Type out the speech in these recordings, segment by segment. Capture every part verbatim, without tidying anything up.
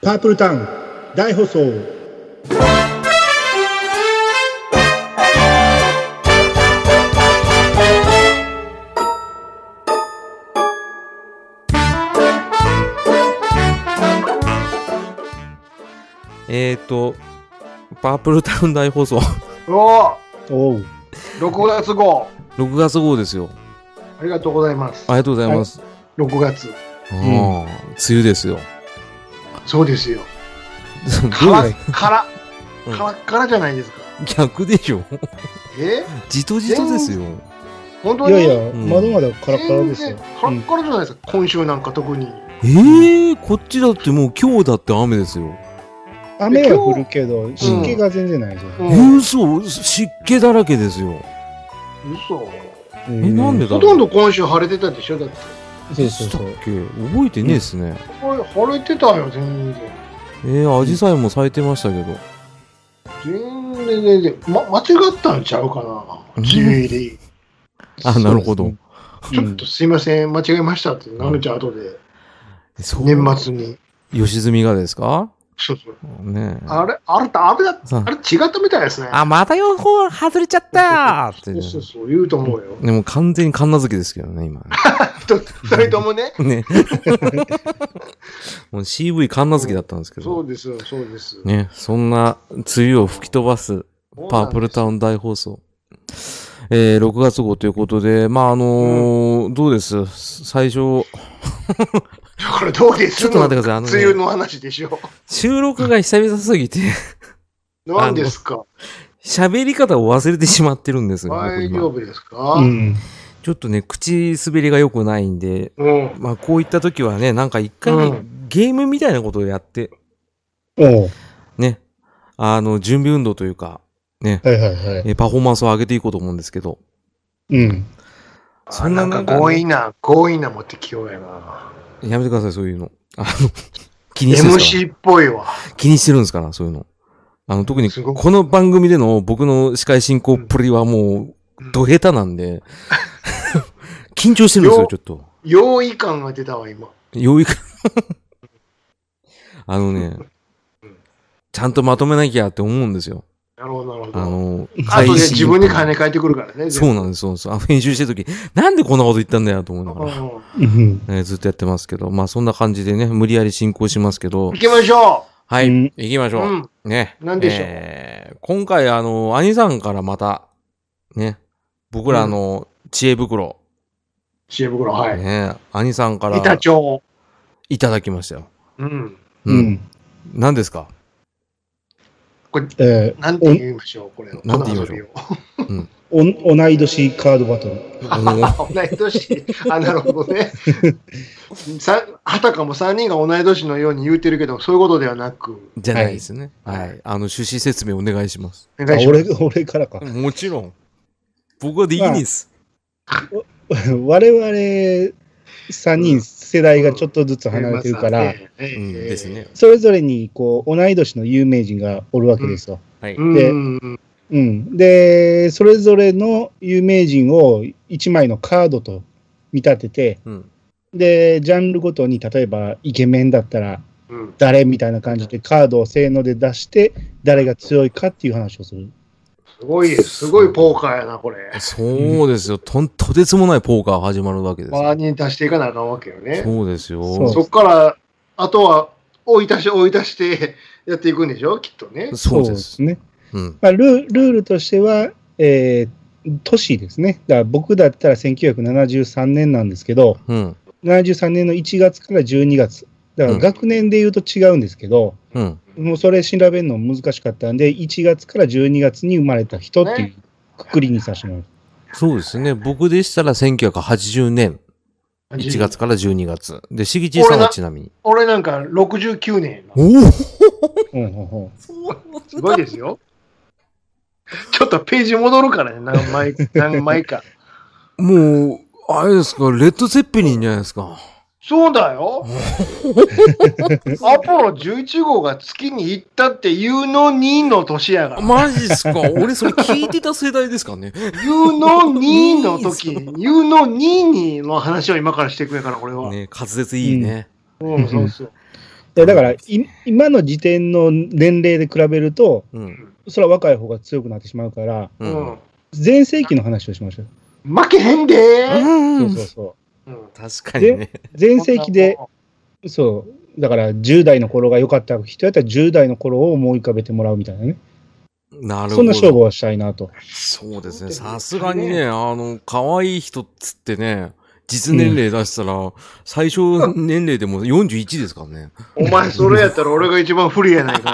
パープルタウン大放送。 えーとパープルタウン大放送おおうろくがつ号ろくがつ号ですよ。 ありがとうございます。 ありがとうございます。 ろくがつ、 ああ、うん、梅雨ですよ。 そうですよ。カラッカラカラッカラじゃないですか。 逆でしょ。 えじとじとですよ。 本当に。 いやいや、うん、まだまだカラッカラですよ。 カラッカラじゃないですか、うん、今週なんか特に。 えー、こっちだってもう今日だって雨ですよ。 雨は降るけど湿気が全然ないですよ。 うん、嘘、湿気だらけですよ。 嘘。 え、なんでだろう。 ほとんど今週晴れてたでしょ、だって。 そうそうそう。覚えてねえっすね。 これ晴れてたよ、全然。 えー、アジサイも咲いてましたけど。 全然全然、ま、間違ったんちゃうかな、梅雨入り。 あ、なるほど。 ちょっとすいません、間違えましたってなるちゃう後で。年末に。 吉住がですか？ そうそう。 ね、 あれ、あれ、あれだ、あれ違ったみたいですね。 あ、また予報外れちゃったよって、ね。 そうそうそう、言うと思うよ。 でも完全に神奈月ですけどね、今ね。 二人ともね。 ね。もう シーブイ 神奈月だったんですけど。 そうですよ、そうです。 ね、そんな梅雨を吹き飛ばすパープルタウン大放送。えー、ろくがつ号ということで、まあ、あのーうん、どうです最初。 これどうですちょっと待ってください。あの、ね、 梅雨の話でしょ。 収録が久々すぎて。 何ですか？ 喋り方を忘れてしまってるんですよ。 大丈夫ですか？ うん。 ちょっとね、口滑りが良くないんで、うん、まあ、こういった時はね、なんか一回、ねうん、ゲームみたいなことをやって、 おね、あの、準備運動というか、ね、 はいはいはい、 パフォーマンスを上げていこうと思うんですけど。 うん。 そんななんか強引な、強引な持ってきようやな。 やめてください、そういうの。あの、気にしてるんですかエムシー っぽいわ。 気にしてるんですから、そういうの。あの、特に、この番組での僕の司会進行っぷりはもう、ド下手なんで、緊張してるんですよ、ちょっと。 用意感が出たわ、今。 用意感あのね、ちゃんとまとめなきゃって思うんですよ。 なるほど、なるほど。 あの、 あとで自分に金返ってくるからね。 そうなんです、そうです。あ、編集してるとき、なんでこんなこと言ったんだよと思いながら、ね、ずっとやってますけど、まあそんな感じでね、無理やり進行しますけど。 行きましょう。 はい、うん、行きましょう。うん、ね。 なんでしょう。 えー、今回あの、兄さんからまた、ね、僕らの知恵袋。 うん、知恵袋、はい。 ね、兄さんから。 板長。 いただきましたよ。 うん。 うん。うん、何ですか？ これ、えー、なんて言いましょう、これ。 なんて言いましょう。 うん、お同い年カードバトル。 同い年。あ、なるほどね。さ、はたかもさんにんが同い年のように言うてるけど、そういうことではなく。 じゃないですね。はい。はい、あの、趣旨説明お願いします。 お願いします。 俺、俺からか。 もちろん。僕はできないです。 まあ、我々さんにん世代がちょっとずつ離れてるから、それぞれにこう同い年の有名人がおるわけですよ。 うん、はい。 で、うんうん、で、それぞれの有名人をいちまいのカードと見立てて、うん、で、ジャンルごとに例えばイケメンだったら誰みたいな感じでカードをせーので出して誰が強いかっていう話をする。 すごい、すごいポーカーやな、これ。 そうですよ。とん、とてつもないポーカー始まるわけですよ。 周りに出していかなあかんわけよね。 そうですよ。 そ, そっから、あとは、追い出し、追い出してやっていくんでしょきっとね。 そうですね。うん。まあ、ル、ルールとしては、えー、年ですね。だから僕だったらせんきゅうひゃくななじゅうさんねんなんですけど、うん、ななじゅうさんねんのいちがつからじゅうにがつ。だから学年で言うと違うんですけど、うん、もうそれ調べるの難しかったんで、いちがつからじゅうにがつに生まれた人っていうくくりにさせてもらう。 そうですね。僕でしたらせんきゅうひゃくはちじゅうねんいちがつからじゅうにがつ。で、しぎちさんはちなみに。 俺な、俺なんかろくじゅうきゅうねん。 おおすごいですよ。ちょっとページ戻るからね、何枚、何枚か。 もう、あれですか、レッド・ゼッペリンじゃないですか。 そうだよ。アポロじゅういち号が月に行ったっていうのにの年やがら。 マジっすか？俺それ聞いてた世代ですかね。 いうのにの時、いうのににの話を今からしてくれから、これは。 ね、滑舌いいね。 うん、うん、そうそう。 や、だから、い今の時点の年齢で比べると、うん、それは若い方が強くなってしまうから、うん、全盛期の話をしましょう。 負けへんでー、 うん、そうそうそう。 うん、確かにね。 全盛期で、そう、だからじゅう代の頃が良かった人やったらじゅう代の頃を思い浮かべてもらうみたいなね。 なるほど。 そんな勝負はしたいなと。 そうですね。さすがにね、あの、可愛い人っつってね、実年齢出したら、うん、最小年齢でもよんじゅういちですからね。 お前それやったら俺が一番不利やないか。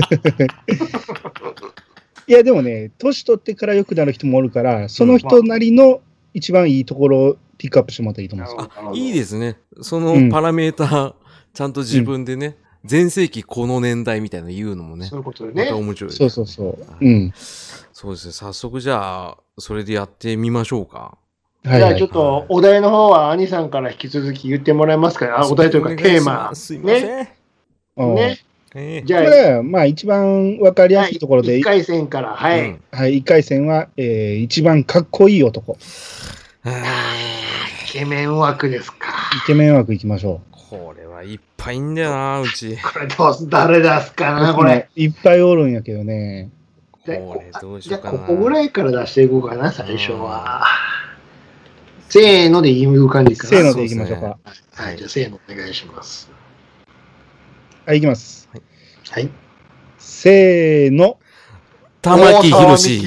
いやでもね、年取ってから良くなる人もおるから、その人なりの一番いいところをピックアップしてもらったらいいと思うんですよ。 あ、いいですね。そのパラメーター、うん、ちゃんと自分でね、全盛期この年代みたいなの言うのもね。 そういうことでね。 また面白い。 そうそうそう。うん。 そうですね。早速じゃあ、それでやってみましょうか。 はい、じゃあちょっとお題の方は兄さんから引き続き言ってもらえますかね。あ、お題というかテーマ。 すいません。 ね。ね。 えー、じゃあ、まあ一番わかりやすいところで。 いっかい戦から、はい。うん、 はい、いっかい戦は、えー、一番かっこいい男。 イケメン枠ですか。 イケメン枠いきましょう。 これはいっぱいいんだよな、うち。 これどうす、誰出すかな、これ。 いっぱいおるんやけどね。 これどうしようかな。 じゃあ、ここぐらいから出していこうかな、最初は。せーので言う感じかな。 せーのでいきましょうか。 はい、はい、じゃあ、せーのお願いします。 はい、いきます。 はい。はい、 せーの。 玉木宏。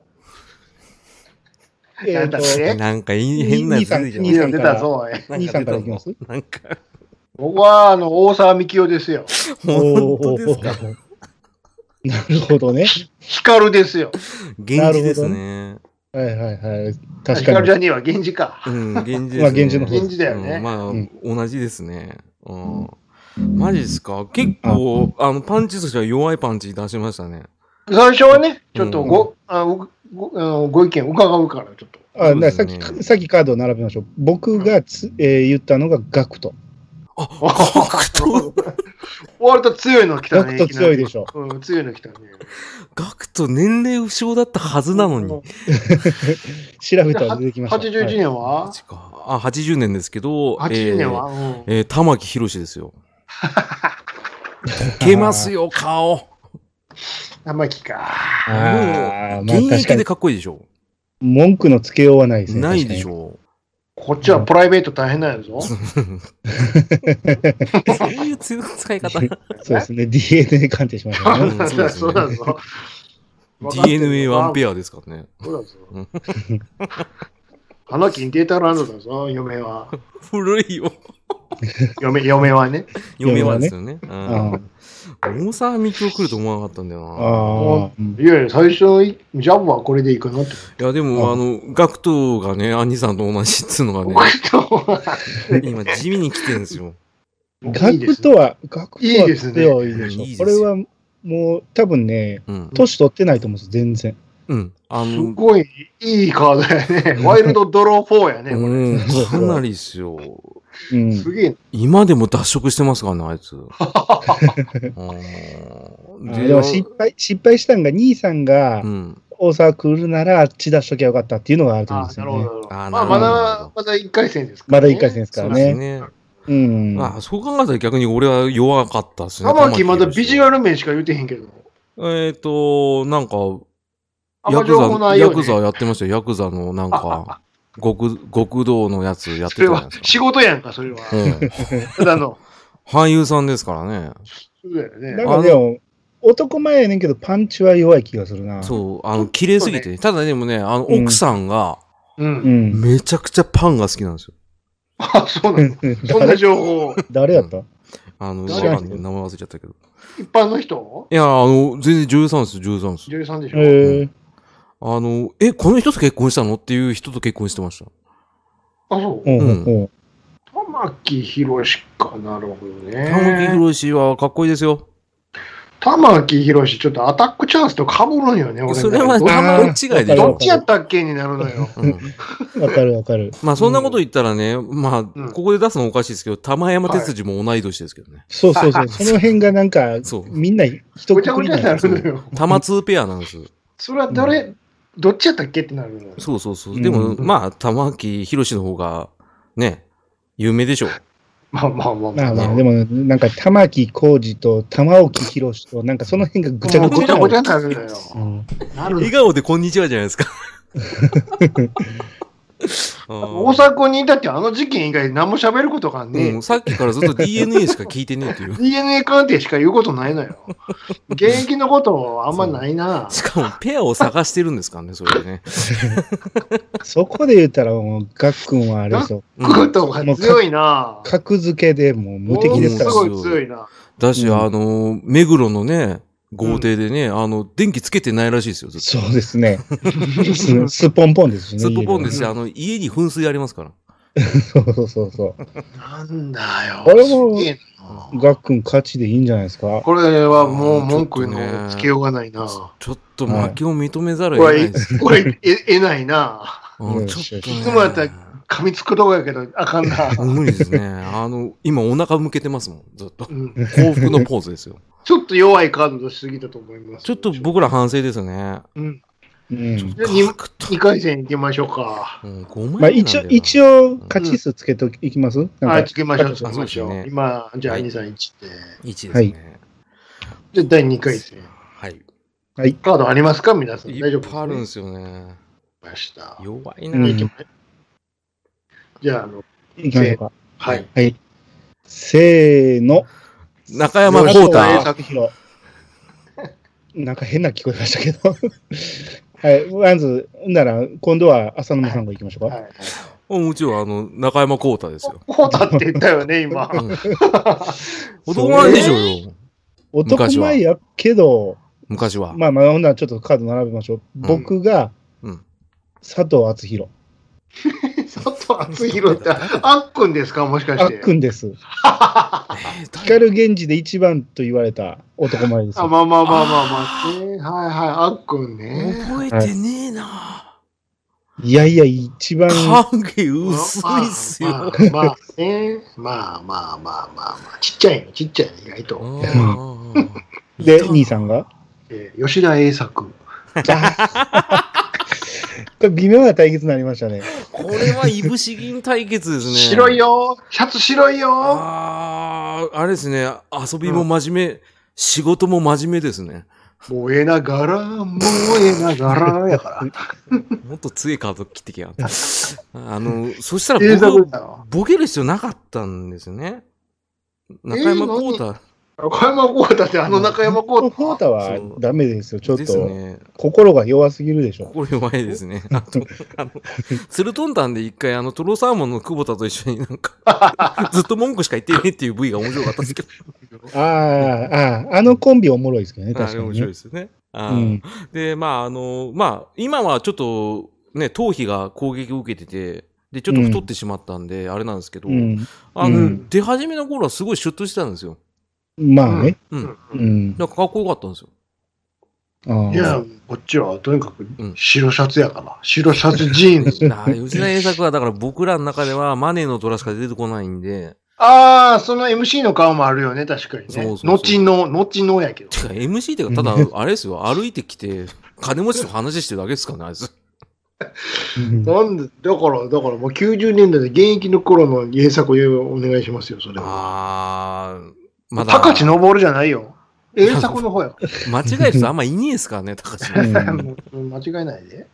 えー、となんか変なやつ出てきた。出たぞ、 兄さんからいきます？ なんか。 僕は、あの、大沢幹雄ですよ。 本当ですか？ なるほどね。 光ですよ。 源氏ですね。 はいはいはい。確かに。 光じゃねえわ、源氏か。 うん、源氏ですね。 まあ、源氏の源氏だよね。 まあ、同じですね。うん。マジですか？結構、あの、パンチとしては弱いパンチ出しましたね。 最初はね、ちょっとご、あご、ご意見伺うから、ちょっと。 あ、ね、さっき、さっきカードを並べましょう。僕がつ、えー、言ったのがガクト。 あ、ガクト割と強いの来たね。 ガクト強いでしょ。 うん、強いの来たね。 ガクト年齢不詳だったはずなのに。 調べたら出てきました。 はちじゅういちねんは、はい、 あ、はちじゅうねんですけど、 はちじゅうねんは、 えーうんえー、玉木宏ですよ。溶けますよ、顔。 玉木か。 ああ、現役でかっこいいでしょ。 文句のつけようはないですね。 ないでしょう。 こっちはプライベート大変なんやぞ。そういう使い方。 そうですね。ディーエヌエー 鑑定しましたね。 そうだそうだぞ。 ディーエヌエー ワンペアですからね。 そうだぞ。花金データランドだぞ、嫁は。 古いよ。 嫁、嫁はね。 嫁はですよね。大沢みきお来ると思わなかったんだよな。 あいやいや、最初のジャブはこれでいいかなって。 いや、でも、あの、ガクトがね、兄さんと同じっつうのがね、今、地味に来てるんですよ。 ガクトは、ガクトはいいですね。これは、もう、多分ね、年取ってないと思うんです、全然。 うん。あの、 すごいいいカードやね。ワイルドドローフォーやね。 うん、かなりですよ。 うん、 すげえ。 今でも脱色してますからね、あいつ。 でも失敗、失敗したんが、兄さんが、大沢来るなら、あっち出しときゃよかったっていうのがあると思うんですよね。 なるほど。まあ、まだ、まだいっかい戦ですからね。まだいっかい戦ですからね。そうですね。うん。 あ、そう考えたら逆に俺は弱かったですね。 玉木まだビジュアル面しか言うてへんけど。 えっと、なんか、ヤクザ、ヤクザやってましたよ。ヤクザのなんか、極、極道のやつやってたじゃないですか。 仕事やんか、それは。うん。ただの。 俳優さんですからね。 そうだよね。 なんかでも、男前やねんけど、パンチは弱い気がするな。 そう、あの、綺麗すぎて。ただでもね、あの、奥さんが、 うん。 めちゃくちゃパンが好きなんですよ。 あ、そうなんそんな情報。 誰やったあの、名前忘れちゃったけど。 一般の人いや、あの、全然じゅうさんです、じゅうさんです。 じゅうさんでしょ。 へえ。 あの、え、この人と結婚したのっていう人と結婚してました。 あ、そう。 うん。 玉木宏か、なるほどね。 玉木宏はかっこいいですよ。 玉木宏、ちょっとアタックチャンスと被るんよね、俺。 それは玉違いでしょ。 どっちやったっけになるのよ。 わかるわかる。 まあそんなこと言ったらね、まあ、ここで出すのおかしいですけど、玉山哲司も同い年ですけどね。 そうそうそう。その辺がなんか、みんな一くくりになるのよ。 玉ツーペアなんです。 それは誰、どっちやったっけってなるのよ。 そうそうそう。でも、まあ、玉木宏の方が、ね、有名でしょう。 まあまあまあまあまあ、でも、なんか、玉木浩二と玉置宏と、なんかその辺がぐちゃぐちゃ。 ぐちゃぐちゃになるのよ。 うん、笑顔でこんにちはじゃないですか。 大阪にいたってあの事件以外何も喋ることがね、 うん、さっきからずっと ディーエヌエー しか聞いてねえっていう。 ディーエヌエー 鑑定しか言うことないのよ。現役のことあんまないな。 しかもペアを探してるんですからね、それでね。 そこで言ったらもう、ガックンはあれですよ。 ガックンとか強いな。 格付けでもう無敵ですから。 すごい強いな。 だし、うん、あの、目黒のね、豪邸でね、うん、あの、電気つけてないらしいですよ、ずっと。 そうですね。す、すっぽんぽんですしね。 すっぽんぽんですし、あの、家に噴水ありますから。 そうそうそうそう。 なんだよ。 これも、ガックン勝ちでいいんじゃないですか。 これはもう文句のつけようがないな。 ちょっと負けを認めざるを得ないです。 これ、これ、え、得ないな。 うん、ちょっと、ね。 いつもやったら噛みつくとこやけど、あかんな。 無理ですね。あの、今お腹向けてますもん、ずっと。うん、幸福のポーズですよ。 ちょっと弱いカード出しすぎたと思います。 ちょっと僕ら反省ですね。 うん。 うん、 じゃあ 2, にかい戦行きましょうか。 うん、ごまんまあ一応、一応、勝ち数つけていきます、うん、 はい、つけましょう、つけましょう。ね、今、じゃあに、さん、いちで。 いちですね。はい、 じゃあだいにかい戦。 はい。 はい。 カードありますか皆さん。大丈夫です、 ね。いっぱいあるんですよね。 ました。 弱いな、うん、 じゃあ、あの、 いきましょうか。 はい。 はい。せーの。 中山浩太。 なんか変な聞こえましたけど。はい。まず、なら、今度は浅沼さんが行きましょうか。はいはい、もちろん、あの、中山浩太ですよ。 浩太って言ったよね、今。うん、 男前でしょうよ。 男前やけど、 昔は。 まあまあ、ほんならちょっとカード並べましょう。うん、僕が、うん、佐藤敦弘。 佐藤敦弘って、あっくんですかもしかして。 あっくんです。光源氏で一番と言われた男前ですよ。 あ、まあまあまあまあまあ、ね。はいはい、あっくんね。 覚えてねえな、はい、 いやいや、一番。 影薄いっすよ。 まあ、まあ、ね。まあまあまあまあまあ、ちっちゃいの、ちっちゃいの、意外と。 で、兄さんが、 えー、吉田栄作。 これ微妙な対決になりましたね。 これはいぶし銀対決ですね。 白いよ。シャツ白いよ。 ああ、あれですね。遊びも真面目、うん、仕事も真面目ですね。 燃えながら、燃えながらやから。 もっと強いカード切ってきやがった。あの、そしたら僕はボケる必要なかったんですよね。中山浩太。 中山浩太ってあの中山浩太。 浩太はダメですよ。ちょっと、ね、心が弱すぎるでしょ。 心弱いですね。あと、あの、ツルトンタンで一回あのトロサーモンの久保田と一緒になんか、ずっと文句しか言ってねえっていう ブイ が面白かったんですけど。 ああ、ああ、あのコンビおもろいですけどね、確かに、ね。 あれ面白いですよね。あ、うん、で、まああの、まあ、今はちょっと、ね、頭皮が攻撃を受けてて、で、ちょっと太ってしまったんで、うん、あれなんですけど、うん、あの、うん、出始めの頃はすごいシュッとしてたんですよ。 まあね。 うん。うん。なんかかっこよかったんですよ。 あいや、こっちはとにかく白シャツやから。うん、白シャツジーンズ。 あ吉田栄作はだから僕らの中ではマネーの虎しか出てこないんで。 ああ、その エムシー の顔もあるよね、確かにね。そうそうそう後の、後のやけど。 てか エムシー ってか、ただ、あれですよ、歩いてきて、金持ちと話してるだけですかね、あいつ。 なんで、だから、だからもうきゅうじゅうねんだいで現役の頃の栄作をお願いしますよ、それは。 ああ。 まだ。高知登るじゃないよ。栄作の方や。 間違える人あんまいねえですからね、高知。間違えないで。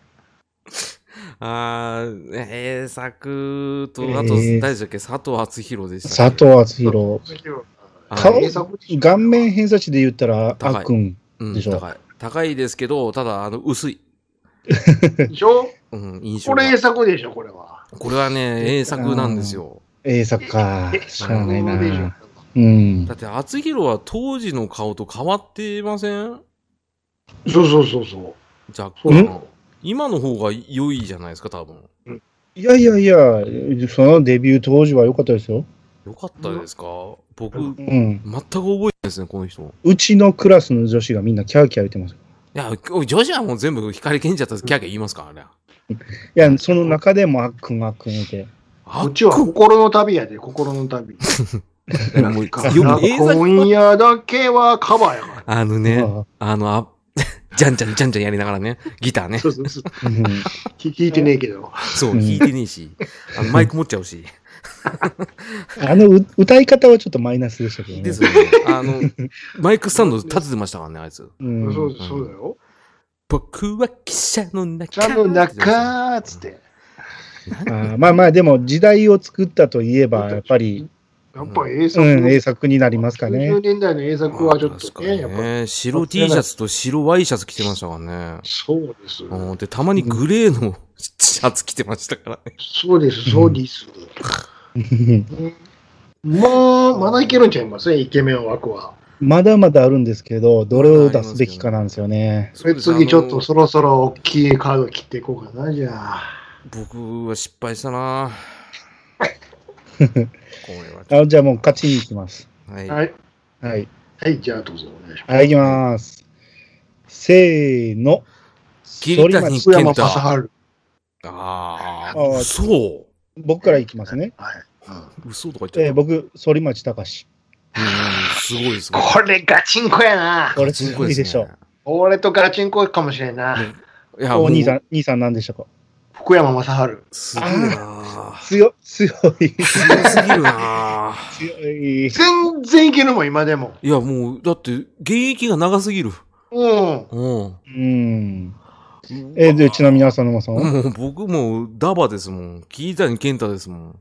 あー、栄作と、あと、誰でしたっけ、佐藤敦弘でした。 佐藤敦弘。顔、顔面偏差値で言ったら、あっくんでしょ。 高い。高いですけど、ただ、あの、薄い。 でしょうん、印象。 これ栄作でしょ、これは。 これはね、栄作なんですよ。 栄作か。しゃあないな。うん、 だって、厚弘は当時の顔と変わってません？ そうそうそうそう。 じゃあ、うん、今の方が良いじゃないですか、多分。 うん、いやいやいや、そのデビュー当時は良かったですよ。 良かったですか？僕、うん、全く覚えてないですね、この人。 うちのクラスの女子がみんなキャーキャー言ってます。 いや、女子はもう全部光源氏だったらキャーキャー言いますからね。 いや、その中でもあっくんあっくんいて。 うちは心の旅やで、心の旅。もう今夜だけはカバーやから。 あのね、あの、あ、じゃんじゃんじゃんじゃんやりながらね、ギターね。そうそうそう。 弾いてねえけど。 そう、弾いてねえし、あのマイク持っちゃうし。 あの歌い方はちょっとマイナスでしたけどね。 ですよね。あの、マイクスタンド立ててましたからね、あいつ。 うん、そうそうだよ。 僕は汽車の中。 汽車の中つって。 あまあまあ、でも時代を作ったといえば、やっぱり。 やっぱり A 作、 うん、A 作になりますかね。 きゅうじゅうねんだいの A 作はちょっとね、やっぱり。白 T シャツと白 Y シャツ着てましたからね。 そうです。 で、たまにグレーのシャツ着てましたからね。 そうです、そうです。もう、まだいけるんちゃいますね、イケメン枠は。 まだまだあるんですけど、どれを出すべきかなんですよね。 それ次ちょっとそろそろ大きいカード切っていこうかな、じゃあ。 僕は失敗したなあじゃあもう勝ちに行きます。 はい。 はい。 はい。 はい、じゃあどうぞお願いします。 はい、行きます。せーの。 桐谷健太。 あああ、そう。 僕から行きますね。 はい。 嘘とか言っちゃった。 えー、僕、反町隆史。 うん、すごいですね。 これガチンコやな。 これすごいでしょ。 俺とガチンコかもしれんな。 いや、お兄さん、兄さん何でしたか？ 福山雅治。 すごいな。 強、強い。 強すぎるな。 強い。 全然いけるもん、今でも。 いや、もう、だって、現役が長すぎる。 うん。 うん。 うん。え、で、ちなみに浅沼さんは？ もう、僕もダバですもん。桐谷健太ですもん。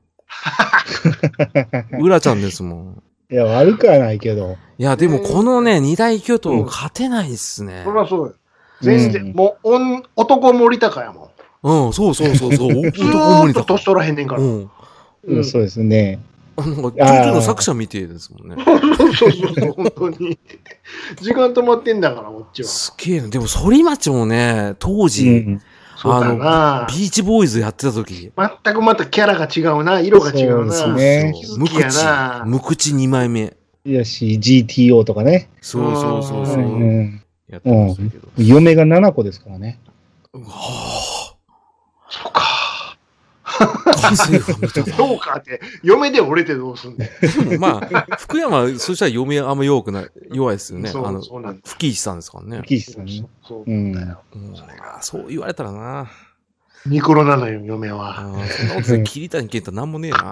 うらちゃんですもん。 いや、悪くはないけど。 いや、でもこのね、二大巨頭勝てないっすね。 そりゃそうよ。全然、もう、おん、男森高やもん。 うん、そうそうそうそう。 男森高。年取らへんねんから。 うん。そうですね。 なんか、ジョジョの作者みてえですもんね。 そうそうそう、本当に。時間止まってんだから、こっちは。 すげえな。でも、反町もね、当時、あの、ビーチボーイズやってた時。 全くまたキャラが違うな、色が違うな。 そうですね。 無口。無口にまいめ。 いやし、ジーティーオー とかね。 そうそうそうそう。 やってましたけど。嫁がななこですからね。 はあ。 そうか。 そうかって、嫁で折れてどうすんねん。まあ、福山、そしたら嫁あんま弱くない、弱いですよね。 そうあの、 そうなん吹石さんですからね。 吹石さんね。 そうだよ。 そう言われたらな。 ニコロなのよ、嫁は。 ああ、そんなことで桐谷健太なんもねえな。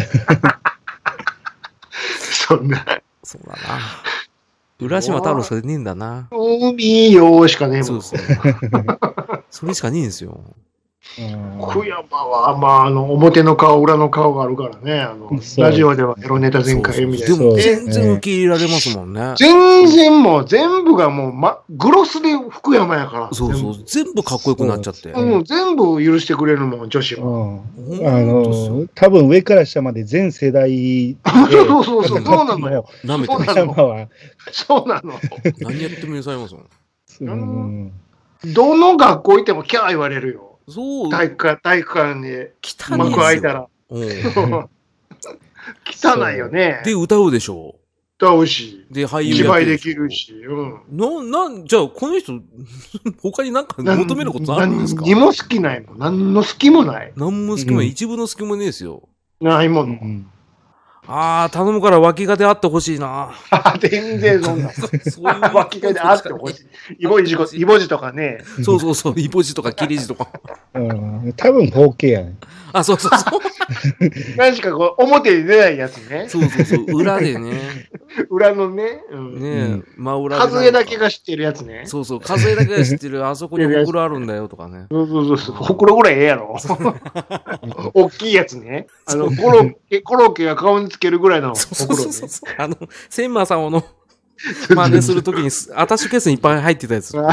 そんな。 そうだな。浦島太郎しかねえんだな。 海よしかねえもん。 そうそう。それしかねえんですよ。 福山は、まあ、あの、表の顔、裏の顔があるからね。あの、ラジオではエロネタ全開みたいな。 でも、全然受け入れられますもんね。 全然もう、全部がもう、ま、グロスで福山やから。 そうそう。全部かっこよくなっちゃって。 うん、全部許してくれるもん、女子は。 あの、多分上から下まで全世代。 そうそうそう、そうなのよ。 なめて福山は。 そうなの。 何やっても許されますもん。 どの学校行ってもキャー言われるよ。 そう。 体育館、体育館で幕開いたら。汚いよね。 で、歌うでしょう。歌うし。 で、俳優芝居できるし。うん。 な、なん、じゃあ、この人、他になんか求めることあるんですか？ 何も好きないもん。何の好きもない。 何も好きもない。一部の好きもねえですよ。 ないもの。 ああ、頼むから脇がであってほしいな。 全然そんな。脇がであってほしい。イボジ、イボジとかね。 そうそうそう、イボジとかキリジとか。 うん、多分 フォーケー やね。 あ、そうそうそう。 何しかこう、表に出ないやつね。 そうそうそう、裏でね。 裏のね。うん、 ねえ、真裏で。 数えだけが知ってるやつね。 そうそう、数えだけが知ってる、あそこにほくろあるんだよとかね。 そうそうそう、ほくろぐらいええやろ。大きいやつね。あの、コロッケ、コロッケが顔につけるぐらいのほくろね。そうそうそう。 あの、千馬様の真似するときに、アタッシュケースにいっぱい入ってたやつ。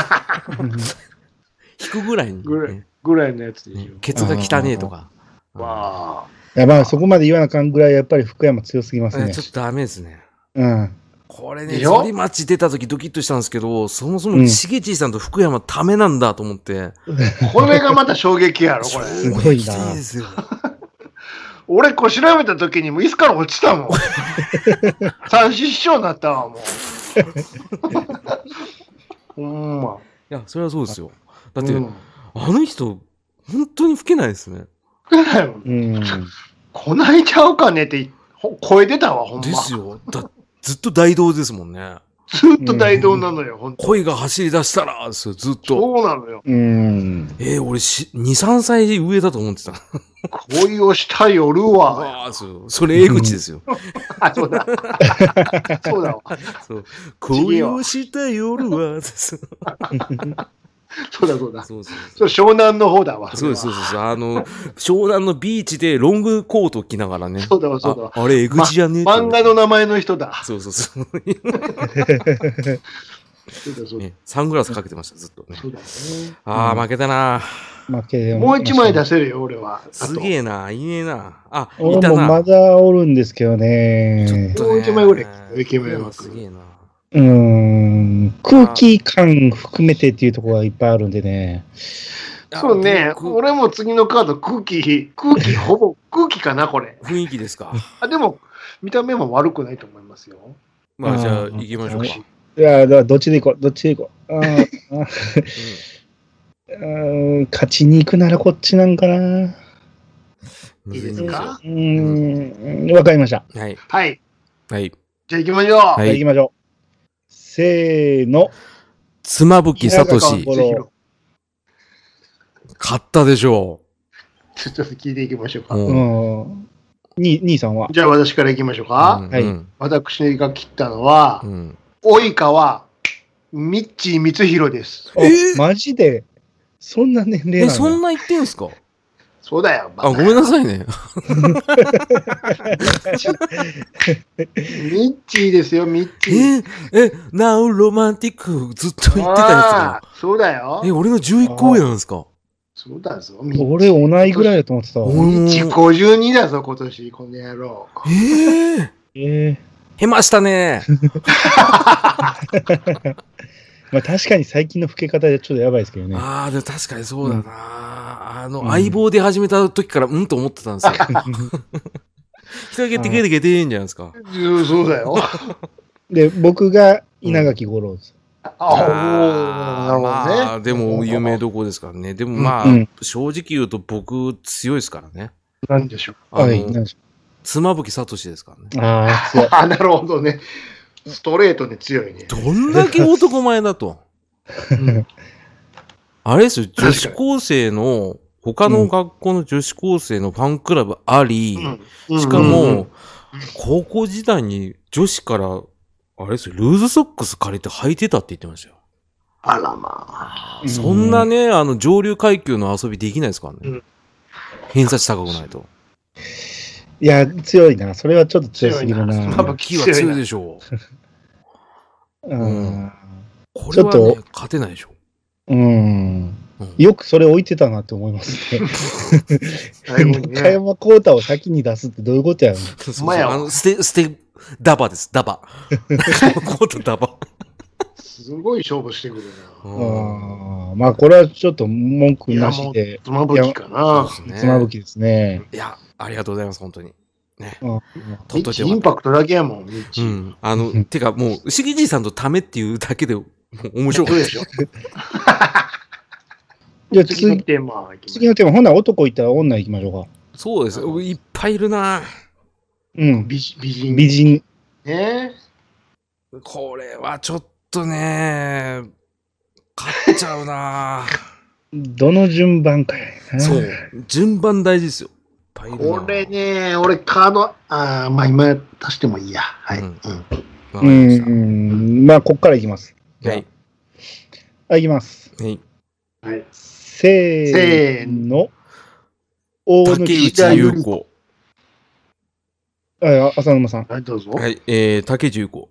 引くぐらいに。 ぐらいのやつでしょ。 ケツが汚ねえとか。 わあ。 いや、まあそこまで言わなあかんぐらいやっぱり福山強すぎますね。 ちょっとダメですね。 うん。 これね、反町出た時ドキッとしたんですけど、そもそもしげちさんと福山ためなんだと思って。 これがまた衝撃やろ、これ。 すごいな。 俺、こう調べた時にも椅子から落ちたもん。三子師匠になったわ、もう。ほんま。 いや、それはそうですよ。だって、うん、あの人、本当に老けないですね。 老けないもん。うん。こないちゃうかねって、声出たわ、ほんま。 ですよ。だずっと大道ですもんね。 ずっと大道なのよ、本当。 恋が走り出したら、ずっと。 そうなのよ。 うん。 えー、俺し、に、さんさい上だと思ってた。 恋をした夜は。 ああ、そう。それ江口ですよ。 あ、そうだ。そうだわ。 そう。恋をした夜は。 そうだそうだ。 そうそうそう。湘南の方だわ。 そうそうそうそう。あの、湘南のビーチでロングコート着ながらね。 そうだわ、そうだわ。 あ, あれ、江口じゃねえ、 ま、漫画の名前の人だ。 そうそうそう。 そうだそうだ、 ね。サングラスかけてました、ずっとね。 そうだね。 ああ、負けたな。 負けもう一枚出せるよ、俺は。 すげえな、いねえな。あ、 いたな。俺もまだおるんですけどね。 もう一枚ぐらい。イケメンすげえな。 うーん、空気感含めてっていうところがいっぱいあるんでね。 そうね、俺も次のカード空気、空気ほぼ、空気かな、これ。 雰囲気ですか。 あ、でも、見た目も悪くないと思いますよ。 まあ、じゃあ、行きましょうか。 いや、だどっちで行こう、どっちで行こう。あうん、勝ちに行くならこっちなんかな。 いいですか？ うん、わかりました。 はい。 はい。 はい。 じゃあ行きましょう。 はい、行きましょう。せーの。 妻夫木聡。勝ったでしょう。ちょっと聞いていきましょうか。 うん。に、兄さんは？ じゃあ私からいきましょうか。 うん、はい。 私が切ったのは、うん、及川ミッチー光弘です。 えー、マジでそんな年齢なの？ え、そんな言ってんすか？ そうだよ。 あ、ごめんなさいね。 ミッチーですよ、ミッチー。え、え、ナウロマンティックずっと言ってたやつが。 そうだよ。 え、俺のじゅういっこ上なんですか？ そうだぞ。 俺同いぐらいだと思ってたわ。 ミッチーごじゅうにだぞ、今年、この野郎。 えー、えー。へましたね。 まあ確かに最近の老け方でちょっとやばいですけどね。 ああ、でも確かにそうだな。うん、あの、うん、相棒で始めた時からうんと思ってたんですよ。人だけてけてけてんじゃないですか。 そうだよ。 で、僕が稲垣吾郎です。 うん、ああ、なるほどね。 まあ、でも有名どこですからね。でもまあ、うん、正直言うと僕強いですからね。 何でしょう。 あの、はい、何でしょう。 妻夫木聡ですからね。ああ、なるほどね。ストレートに強いね。 どんだけ男前だと。うん、あれですよ、女子高生の、他の学校の女子高生のファンクラブあり、うん、しかも、高校時代に女子から、あれですよ、ルーズソックス借りて履いてたって言ってましたよ。 あらまあ。 そんなね、あの、上流階級の遊びできないですからね。うん、偏差値高くないと。 いや、強いな。それはちょっと強すぎるな。 妻夫木は強いでしょう。うん。これはね、勝てないでしょ。 うん。よくそれ置いてたなって思いますね。中山浩太を先に出すってどういうことやろう。 そうそう、あの、捨て、捨て、ダバです、ダバ。中山浩太ダバ。 すごい勝負してくるな。 あまあ、これはちょっと文句なしで。 妻夫木かな。 妻夫木ですね。 いや、ありがとうございます、本当に。ね。 とっといてインパクトだけやもん、ミッチ。 うん。あの、てかもう、しぎじさんとためっていうだけで、もう面白かったでしょ。 じゃあ次のテーマ。次のテーマ、ほんなら男いったら女行きましょうか。 そうです。いっぱいいるな。 うん。 美人。 美人。 えー、これはちょっとね、勝っちゃうな。 どの順番かや。 そう。順番大事ですよ。 これね、俺カード、あまあ今足してもいいや。はい。うん。 うん、うんまあ、こっからいきます。 はい。 はい、いきます。 はい。 はい。 せーの。 大貫優子。 あ、浅沼さん。 はい、どうぞ。 はい、えー、竹内優子。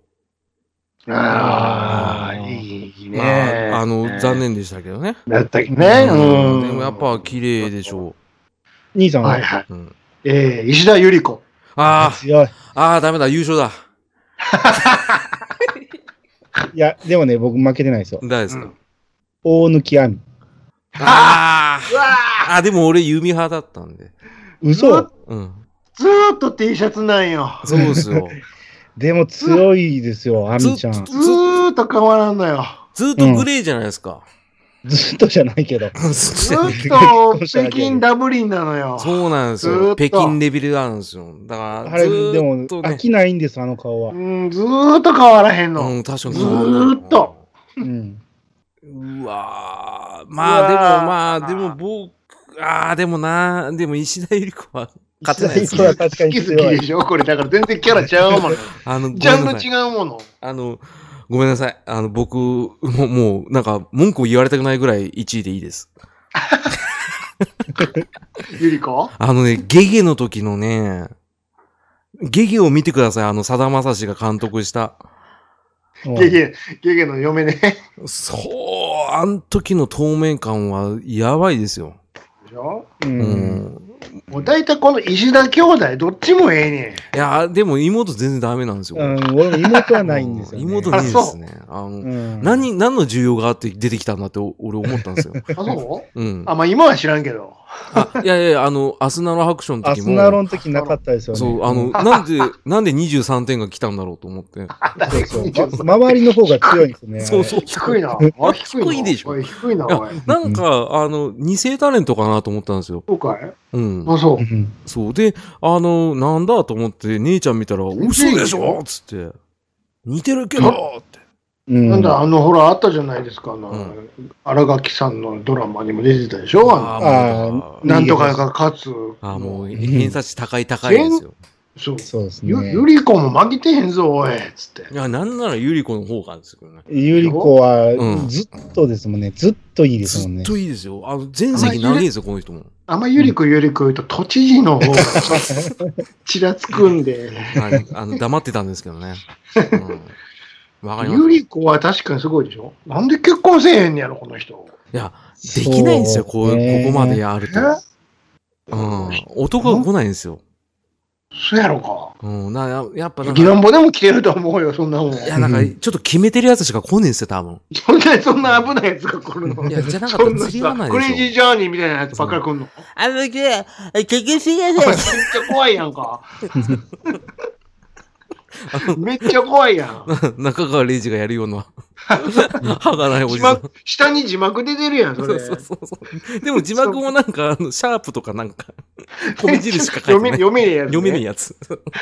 ああ、いいね。 まあ、あの、残念でしたけどね。 だったけどね。 うん。でもやっぱ綺麗でしょう。 兄さんは、 はいはい。うん、えー、石田ゆり子。 ああ、 強い。 ああ、ダメだ、優勝だ。 いや、でもね、僕負けてないですよ。 誰ですか、うん、 大貫亜美。 ああ、あ、でも俺、弓派だったんで。 嘘？ うん。 ずーっと T シャツなんよ。 そうですよ。 でも強いですよ、亜美ちゃん。 ずーっと変わらんのよ。 ずーっとグレーじゃないですか。 うずっとじゃないけど。 ずっと北京ダブリンなのよ。 そうなんですよ。北京レベルなんですよ。だから、 あれ、でも、飽きないんです、あの顔は。 うん、ずーっと変わらへんの。 うん、確かに。 ずーっと。 うん。 うわー。まあ、でも、まあ、でも、僕、ああ、でもな、でも石田ゆり子は勝てないですね。 石田ゆり子は確かに強い。 好き好きでしょこれ、だから全然キャラちゃうもん。あの、ジャンル違うもの。 あの、ごめんなさい。あの、僕、もう、もう、なんか、文句を言われたくないぐらいいちいでいいです。 ゆり子あのね、ゲゲの時のね、ゲゲを見てください。あの、さだまさしが監督した。 ゲゲ、ゲゲの嫁ね。 そう、あの時の透明感はやばいですよ。 でしょうん。うんもう大体この石田兄弟どっちもええねん。いや、でも妹全然ダメなんですよ。 うん、俺も妹はないんですよ、ね。 妹ないですね。あの、うん、何、何の需要があって出てきたんだって俺思ったんですよ。 あ、そううん。 あ、まあ今は知らんけど。 あ、いやいや、あの、アスナロ白書の時も。 アスナロの時なかったですよね。 そう、あの、なんで、なんでにじゅうさんてんが来たんだろうと思って。 そうそう。周りの方が強いんですね。 そうそう。 低いな。 低いでしょ。 低いな、おい。 なんか、あの、二世タレントかなと思ったんですよ。 そうかいうん。 あ、そう。 そう。で、あの、なんだと思って、姉ちゃん見たら、嘘でしょつって。似てるけどって。 なんだ、あの、ほら、あったじゃないですか。あの、荒垣さんのドラマにも出てたでしょああ、なんとかが勝つ。 ああ、もう、偏差値高い高いですよ。 そう。 そうですね。 ゆ、ゆり子も負けてへんぞ、おい、つって。 いや、なんならゆり子の方がですけどね。 ゆり子は、ずっとですもんね。ずっといいですもんね。 ずっといいですよ。あの、全席長いですよ、この人も。 あんまゆり子ゆり子言うと、都知事の方がちらつくんで。 はい。あの、黙ってたんですけどね。わかります。 ゆり子は確かにすごいでしょなんで結婚せえへんねやろ、この人。 いや、できないんですよ、こう、ここまでやると。うん。男が来ないんですよ。 そうやろか。 うん。な、やっぱなんか。 ギランボでも来てると思うよ、そんなもん。いや、なんか、ちょっと決めてるやつしか来ねえんですよ、多分。 そんな、そんな危ないやつが来るの。 いや、じゃなかったら釣りはないでしょ。 クレイジージャーニーみたいなやつばっかり来るの。 あの、結局しがめっちゃ怖いやんか。めっちゃ怖いやん。 中川玲治がやるような。歯がないおじさん。 下に字幕出てるやん、それ。 そうそうそう。でも字幕もなんか、あの、シャープとかなんか、米印しか書いてない。 読めねえやつ、 読めねえやつ。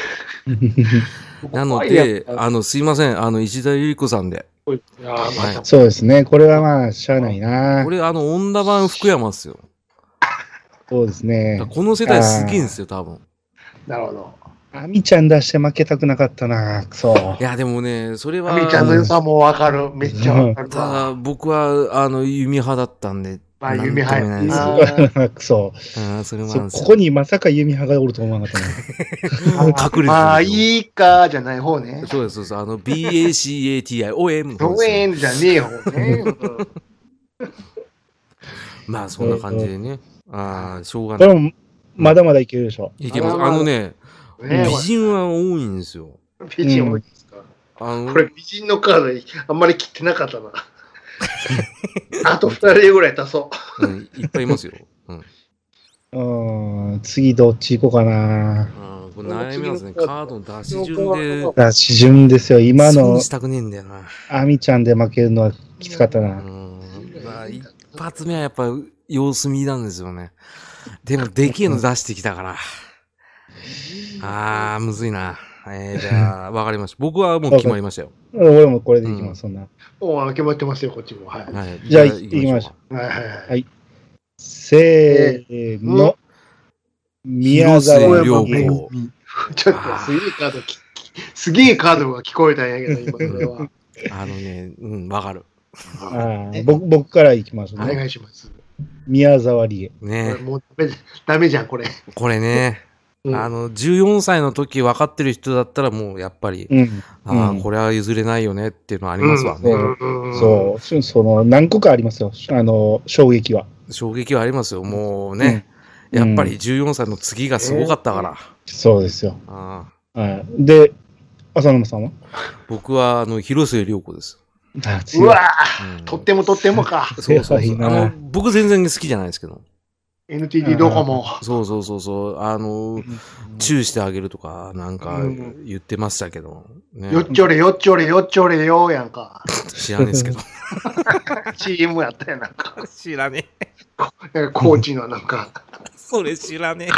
なので、あの、すいません。あの、石田ゆり子さんで。 はい、 そうですね。これはまあ、しゃあないな。 これ、あの、女版福山っすよ。 そうですね。 この世代すげえんですよ、多分。 なるほど。 アミちゃん出して負けたくなかったな、そう。 いや、でもね、それは。 アミちゃんの良さもわかる。めっちゃわかる。 ただ、僕は、あの、弓派だったんで。 まあ、弓派やな。そう。 ああ、それもあるんですよ。 ここにまさか弓派がおると思わなかったね。隠れてる。 まあ、いいか、じゃない方ね。 そうです、そうです。あの、ビーエーシーエーティーアイ、オーエム の方です。 オーエム じゃねえ方ね。 まあ、そんな感じでね。ああ、しょうがない。 でも、まだまだいけるでしょ。 いけます。あのね、美人は多いんですよ。 美人多いですか、うん、あのこれ美人のカードあんまり切ってなかったな。あとふたりぐらい足そう、 うん。いっぱいいますよ。 うん、うん次どっち行こうかな。 あこれ悩みますね。カードの出し順で。 出し順ですよ。今の。 したくねえんだよな。 アミちゃんで負けるのはきつかったな。 うんまあ、一発目はやっぱ様子見なんですよね。でもでけえの出してきたから。あー、むずいな。えー、じゃあ、わかりました。僕はもう決まりましたよ。 俺もこれでいきます、うん、そんな。 お決まってますよ、こっちも。はい。はい、 じゃあ、行きましょう。はいはいはい。はい、せーの。宮沢涼子。 ちょっと、すげえカード、すげえカードが聞こえたんやけど、今それは。 あのね、うん、わかる。 あ僕僕からいきますね。 お願いします。 宮沢りえ。 ねもうダメじゃん、これ。 これね。あの、じゅうよんさいの時分かってる人だったらもうやっぱり、うん、ああ、これは譲れないよねっていうのはありますわね。 うん、そう、その、何個かありますよ。あの、衝撃は。 衝撃はありますよ。もうね。うん、やっぱりじゅうよんさいの次がすごかったから。うん、 そうですよ。あはい。で、浅沼さんは僕は、あの、広末涼子です。 あうわぁ、うん、とってもとってもか。 そうそうそう。あの、僕全然好きじゃないですけど。 エヌティーディー ドコモ。 そうそうそうそう。あの、チューしてあげるとか、なんか言ってましたけど。 ね、よっちょれよっちょれよっちょれよやんか。 知らんですけど。 シーエム やったよ、なんか。 知らねえ。 なんかコーチのなんか。 それ知らね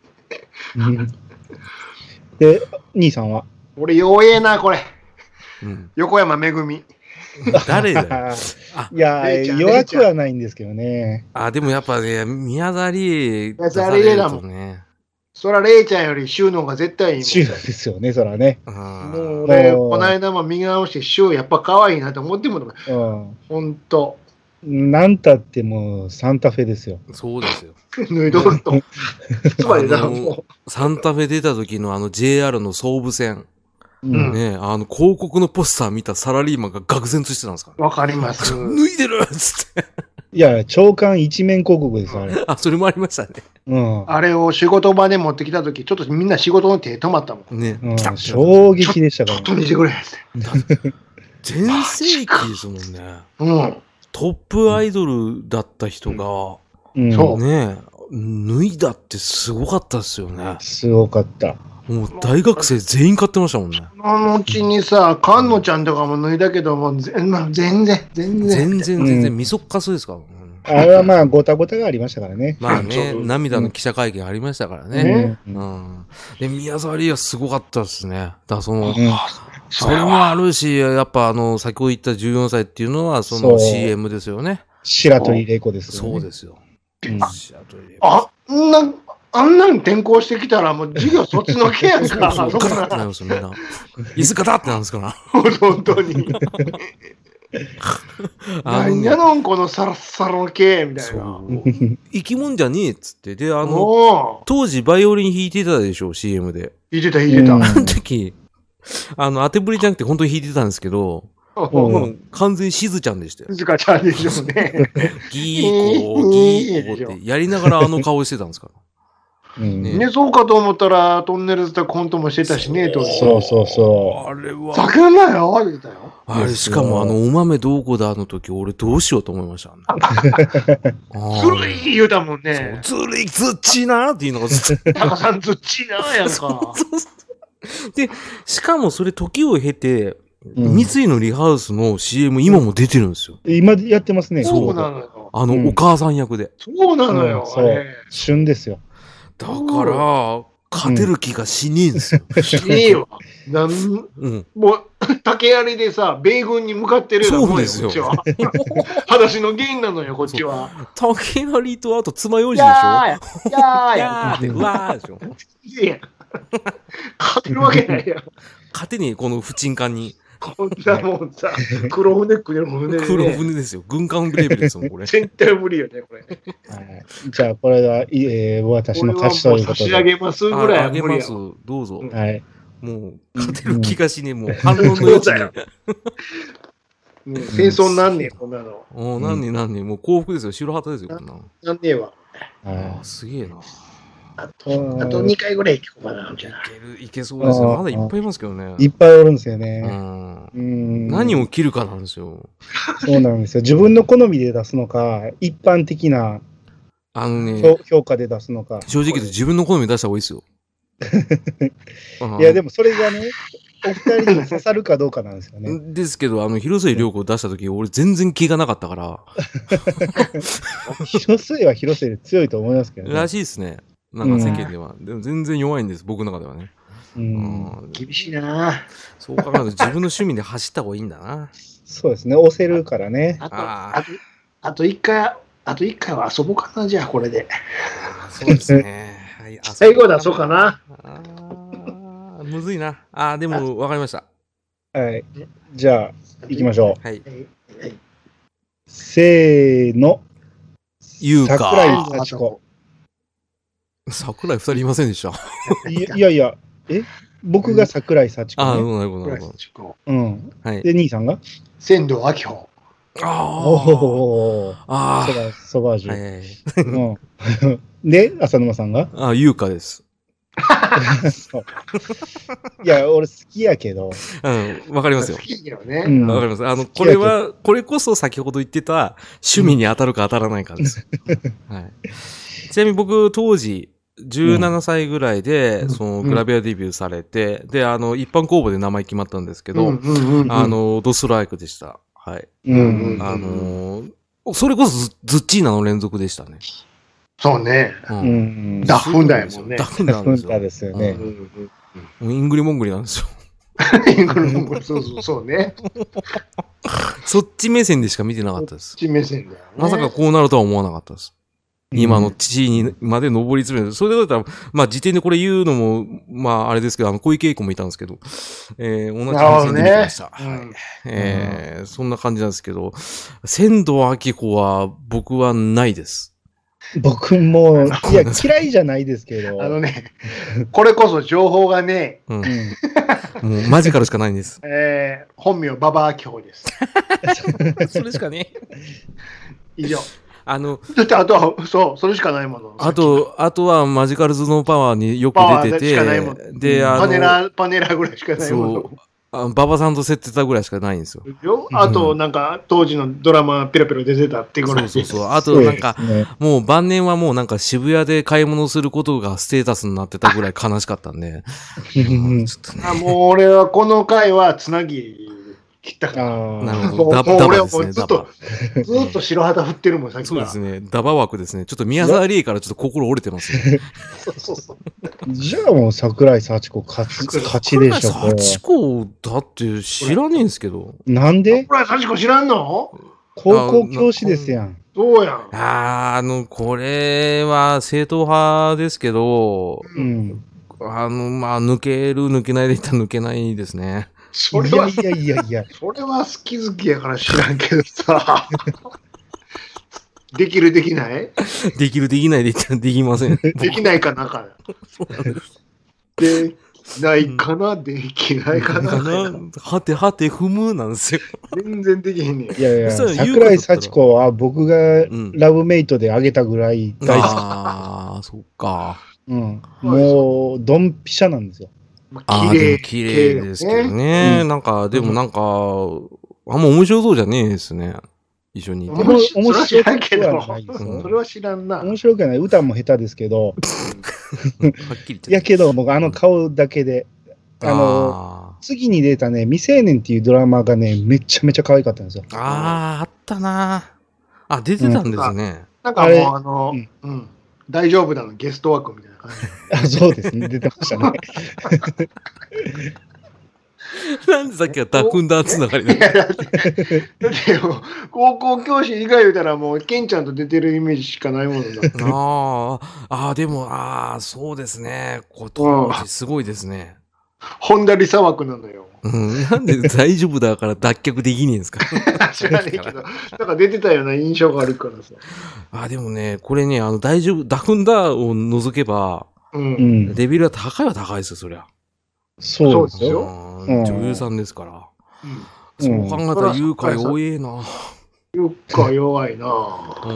え。で、兄さんは俺、弱えな、これ。うん、横山めぐみ。 誰だよ。 いや、弱くはないんですけどね。 あ、でもやっぱね、宮沢りえ。 宮沢りえだもんね。そら、れいちゃんよりシューの方が絶対いいもん。 シューですよね、そらね。 もう俺、この間も見直して、シューやっぱ可愛いなと思っても、ほんと。 なんたってもう、サンタフェですよ。 そうですよ。 脱いどると。つまりだ、 もう。サンタフェ出た時のあの ジェイアール の総武線。うん、ねあの、広告のポスター見たサラリーマンが愕然としてたんですから、ね。わかります。 脱いでるっつって。 いや、長官一面広告です、あれ。 あ、それもありましたね。 うん。 あれを仕事場で持ってきたとき、ちょっとみんな仕事の手止まったもん。 ね。うん、衝撃でしたから。 ちょっと見てくれって。 全盛期ですもんね。 うん。 トップアイドルだった人が、 うん、そう。 ね脱いだってすごかったですよね。 すごかった。 もう大学生全員買ってましたもんね。 その後にさ、菅野ちゃんとかも脱いだけども、全然、全然、全然。 全然、全然、みそっかすですから。 あれはまあ、ごたごたがありましたからね。 まあね、涙の記者会見ありましたからね。うん。で、宮沢りえはすごかったですね。だその、それもあるし、やっぱあの、先ほど言ったじゅうよんさいっていうのは、その シーエム ですよね。 白鳥玲子ですよね。そうですよ。 あんな、あんなん転校してきたらもう授業そっちのけやんか。 そう、ガタってなりますよ、みんな。椅子ガタってなるんですから。 本当に。何やのんこのサラッサラの系みたいな。 生き物じゃねえっつって。で、あの、当時バイオリン弾いてたでしょ、シーエム で。 弾いてた、弾いてた。 あの時、あの、当てぶりじゃなくて本当に弾いてたんですけど、もう完全にしずちゃんでしたよ。 しずかちゃんでしょうね。 ギーコー、ギーコーってやりながらあの顔してたんですから。 うんね、そうかと思ったら、トンネルズとコントもしてたしね、と。 そうそうそう。 あれは。 叫んだよ、言ってたよ。 あれ、しかもあの、お豆どうこだの時、俺どうしようと思いました、ね。 ずるい言うたもんね。 ずるい、ずっちーなーっていうのがずっと。 タカさんずっちーなーやんか。 で、しかもそれ時を経て、三井のリハウスの シーエム 今も出てるんですよ。 今やってますね。 そうなのよ。 あの、お母さん役で。 そうなのよ。 そう。旬ですよ。 だから、勝てる気がしねえんですよ。 しねえわ。なん、うん、もう、竹槍でさ、米軍に向かってるようなもんよ、こっちは。裸足の芸なのよ、こっちは。 竹槍とあと爪楊枝でしょ。 やーやーやーって、うわーでしょ。 いや、勝てるわけないやん。 勝てねえ、この不沈艦に。 こんなもんさ、黒船くれる船で、ね。 黒船ですよ。軍艦レベルですもん、これ。 絶対無理よね、これ。 はい、じゃあ、これが、えー、私の勝ちということで。 差し上げますぐらい。 あげます。どうぞ。 はい。 もう、勝てる気がしねえ、もう、反論の余地ね。 戦争なんねえ、こんなの。 おなんねえ、なんねえ、もう幸福ですよ。白旗ですよ、こんなの。 なんねえわ。 ああ、すげえな。 あと、あとにかいぐらい行こうかな、じゃあ。 いける、いけそうですよ。まだいっぱいいますけどね。 いっぱいおるんですよね。 うん。何を切るかなんですよ。 そうなんですよ。自分の好みで出すのか、一般的なあのね、 評価で出すのか。 正直言うと自分の好み出した方がいいですよ。 いや、でもそれがね、お二人に刺さるかどうかなんですよね。 ですけど、あの、広末涼子を出したとき、俺全然気がなかったから。 広末は広末で強いと思いますけどね。 らしいですね。なんか世間では。うん、でも全然弱いんです、僕の中ではね。 うん。厳しいなそう考えると自分の趣味で走った方がいいんだな。 そうですね、押せるからね。 あと、あと、あと一回、あと一回は遊ぼうかな、じゃあ、これで。 そうですね。 はい、最後出そうかな。 あむずいな。あでも、わかりました。 はい。じゃあ、行きましょう。 はい。 せーの。 ゆうか。 桜井幸子。 桜井二人いませんでした。 いやいや、え僕が桜井幸子、ね。 ああ、なるほど、なるほど。うん。 はい。 で、兄さんが仙道明穂。 ああ。 おああ。 ソバージュ。 はい。 うん。で、浅沼さんがああ、ゆうかです。 いや、俺好きやけど。 うん、わかりますよ。 好きよね。 わ、うん、かります。あの、これは、これこそ先ほど言ってた趣味に当たるか当たらないかです。はい。ちなみに僕、当時、じゅうななさいぐらいで、うん、その、グラビアデビューされて、うん、で、あの、一般公募で名前決まったんですけど、うんうんうんうん、あの、ドストライクでした。 はい。 うん。 あのー、それこそズズッチーナの連続でしたね。 そうね。 うん。 ダフンダやもんね。 ダフンダですよ。ですよね。 イングリモングリなんですよ。 イングリモングリ、そうそう、そうね。 そっち目線でしか見てなかったです。 そっち目線だよね。 まさかこうなるとは思わなかったです。今の地位にまで上り詰める。それだったら、まあ時点でこれ言うのも、まああれですけど、あの、小池栄子もいたんですけど、えー、同じ目線で見てました。ね、はい。うん、えー、そんな感じなんですけど、仙道明子は僕はないです。 僕も、いや、嫌いじゃないですけど。 あのね、これこそ情報がね、 うん、もうマジカルしかないんです。 えー、本名、馬場明子です。 それしかね。 以上。 あの、 だってあとは、そう、それしかないもの。 あと、あとはマジカルズのパワーによく出てて、 で、あの、パネラ、パネラぐらいしかないもの。 そう。馬場さんと競ってたぐらいしかないんですよ。 あと、なんか、当時のドラマ、ペラペラ出てたってぐらい。 そうそうそう。あと、なんか、ね、もう晩年はもうなんか渋谷で買い物することがステータスになってたぐらい悲しかったんで。ちょっとね、あ、もう俺はこの回はつなぎ、切ったから。 なるほど。ダバですね。 ずっと、ずっと白旗振ってるもん、さっきから。 そうですね。ダバ枠ですね。ちょっと宮沢りえからちょっと心折れてますね。 そうそうそう。 じゃあもう桜井幸子勝ち、勝ちでしょ。 桜井幸子だって知らねえんですけど。 なんで桜井幸子知らんの？ 高校教師ですやん。 そうやん。 あー、あの、これは正統派ですけど、 うん。 あの、まあ、抜ける、抜けないで言ったら抜けないですね。 それは、 いやいやいやいや。 それは好き好きやから知らんけどさ。できるできないできるできないで言ったらできません。 できないかなかな。できないかな、うん、できないかな。 はてはて踏むなんですよ。 全然できへんねん。 いやいや、桜井幸子は僕がラブメイトであげたぐらい大好き。 ああ、そっか。 うん。もう、ドンピシャなんですよ。 ああ、でも綺麗ですけどね。うん、なんか、でもなんか、あんま面白そうじゃねえですね。一緒にいて。 面白いけど、それは知らんな。 面白くない。歌も下手ですけど。はっきり言って。やけど、僕あの顔だけで、あの、次に出たね、未成年っていうドラマがね、めちゃめちゃ可愛かったんですよ。 ああ、あったな。あ、出てたんですね。 なんかもうあの、うん。大丈夫だのゲスト枠みたいな感じ。あ、そうですね。出てましたね。 なんでさっきはダフンダーつながりなの？ だって、だって高校教師以外言うたらもう、ケンちゃんと出てるイメージしかないものだ。 ああ、ああ、でも、ああ、そうですね。当時すごいですね。 本田理沙枠なのよ。 うん、なんで大丈夫だから脱却できねえんですか？ 知らねえけど、なんか出てたような印象があるからさ。 あ、でもね、これね、あの、大丈夫、ダフンダーを除けば、 うん、 レベルは高いは高いですよ、そりゃ。 そうですよ。 女優さんですから。うん、そう考えたら、優香弱えな。 優香弱いな。 うん。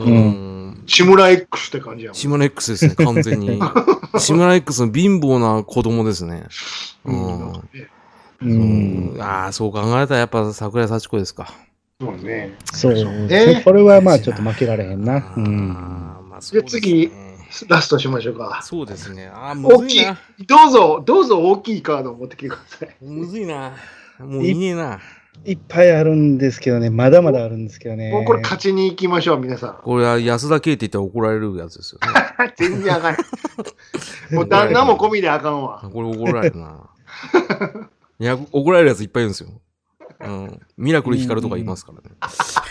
志村 X って感じやもん。 志村 X ですね、完全に。志村 X の貧乏な子供ですね。うん。うん、ああ、そう考えたらやっぱ桜井幸子ですか。 そうね。 そうね。これはまあちょっと負けられへんな。うん。 まあ、じゃあ次、ラストしましょうか。 そうですね。ああ、むずいな。 どうぞ、どうぞ大きいカードを持ってきてください。 むずいな。もういねえな。 いっぱいあるんですけどね。まだまだあるんですけどね。 もうこれ勝ちに行きましょう、皆さん。 これは安田圭って言ったら怒られるやつですよね。 全然あかん。もう旦那も込みであかんわ。 これ怒られるな。いや、怒られるやついっぱいいるんですよ。うん。ミラクル光とかいますからね。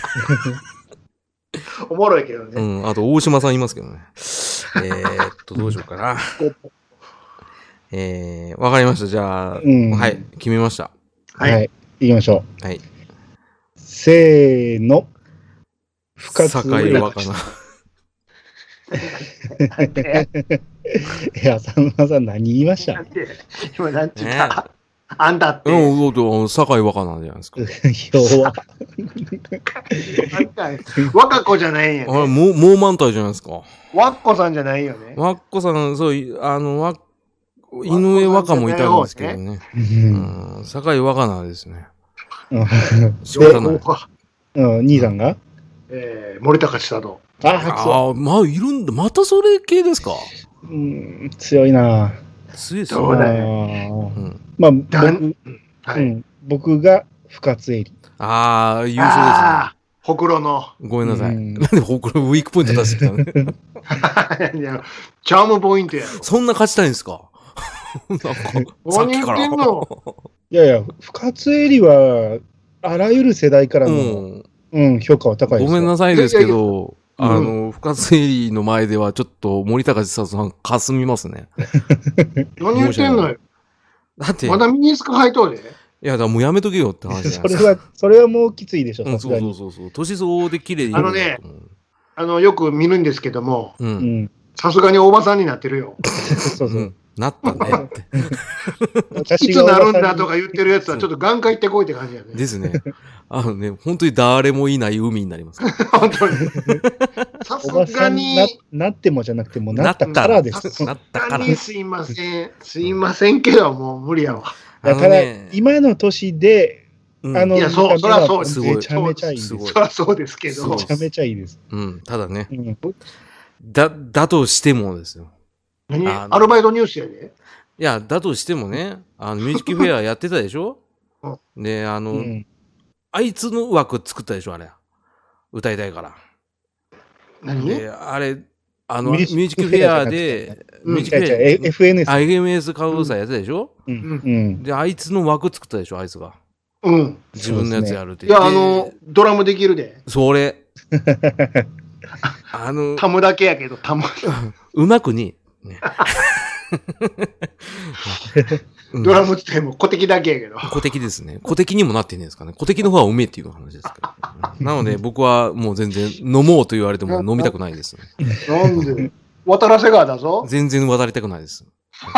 おもろいけどね。 うん。あと、大島さんいますけどね。えー、っと、どうしようかな。えー、わかりました。じゃあ、うん、はい、決めました。 はい。はい、行きましょう。はい。 せーの。 深津絵若菜。 いや、さんまさん何言いました？ 今なんて言った？あんたって。 うん、酒井若菜じゃないですか。 弱。 若子じゃないんやね。 あれ、もう、もう満体じゃないですか。 わっこさんじゃないよね。 わっこさん、そう、あの、わ、井上若もいたんですけどね。うん、酒井若菜ですね。 仕方ない。うん、兄さんがえー、森高千里。 ああ、まあ、いるんだ。またそれ系ですか？ うん、強いな。 強いですよね。 うん、まあ、僕、はい、うん、僕が深津絵里。 ああ、優勝ですね。 ほくろの。 ごめんなさい。なんでほくろウィークポイント出してきたのいや、チャームポイントやろ。 そんな勝ちたいんですかなんか何言ってんのいやいや、深津絵里は、あらゆる世代からの、うん、うん、評価は高いです。 ごめんなさいですけど、あの、深津絵里の前ではちょっと森高千里さんかすみますね。 何言ってんのよ。 だって。 まだミニスカ履いとるで。 いや、だからもうやめとけよって話じゃないですか。 それは、それはもうきついでしょ、 さすがに。そうそうそうそう。年相応で綺麗に。 あのね、あの、よく見るんですけども、さすがにおばさんになってるよ。 そうそう。なったねって。 いつなるんだとか言ってるやつは、ちょっと眼科行ってこいって感じやね。 ですね。あのね、本当に誰もいない海になります。 本当に。さすがにな。なってもじゃなくても、なったからです。 なったから。すいません。すいませんけど、もう無理やわ。 だから、今の年で、 あの、いや、そう、そりゃそうです。 めちゃめちゃいいです。 そりゃそうですけど。 めちゃめちゃいいです。 うん、ただね。だ、だとしてもですよ。 何アルバイトニュースやで。 いや、だとしてもね、あの、ミュージックフェアやってたでしょで、あの、あいつの枠作ったでしょあれ。歌いたいから。 何で、あれ、あの、ミュージックフェアで、 ミュージックフェア、エフエヌエス。 エフエヌエス カウンサーやってたでしょうん。で、あいつの枠作ったでしょあいつが。 うん。 自分のやつやるって。 いや、あの、ドラムできるで。 それ。あの、 タムだけやけど、タム。 うまくに。ねドラムっても小敵だけやけど。 小敵ですね。小敵にもなってねえですかね。小敵の方はうめえっていう話ですから。なので僕はもう全然飲もうと言われても飲みたくないです、ね。 なんで渡らせ川だぞ。 全然渡りたくないです。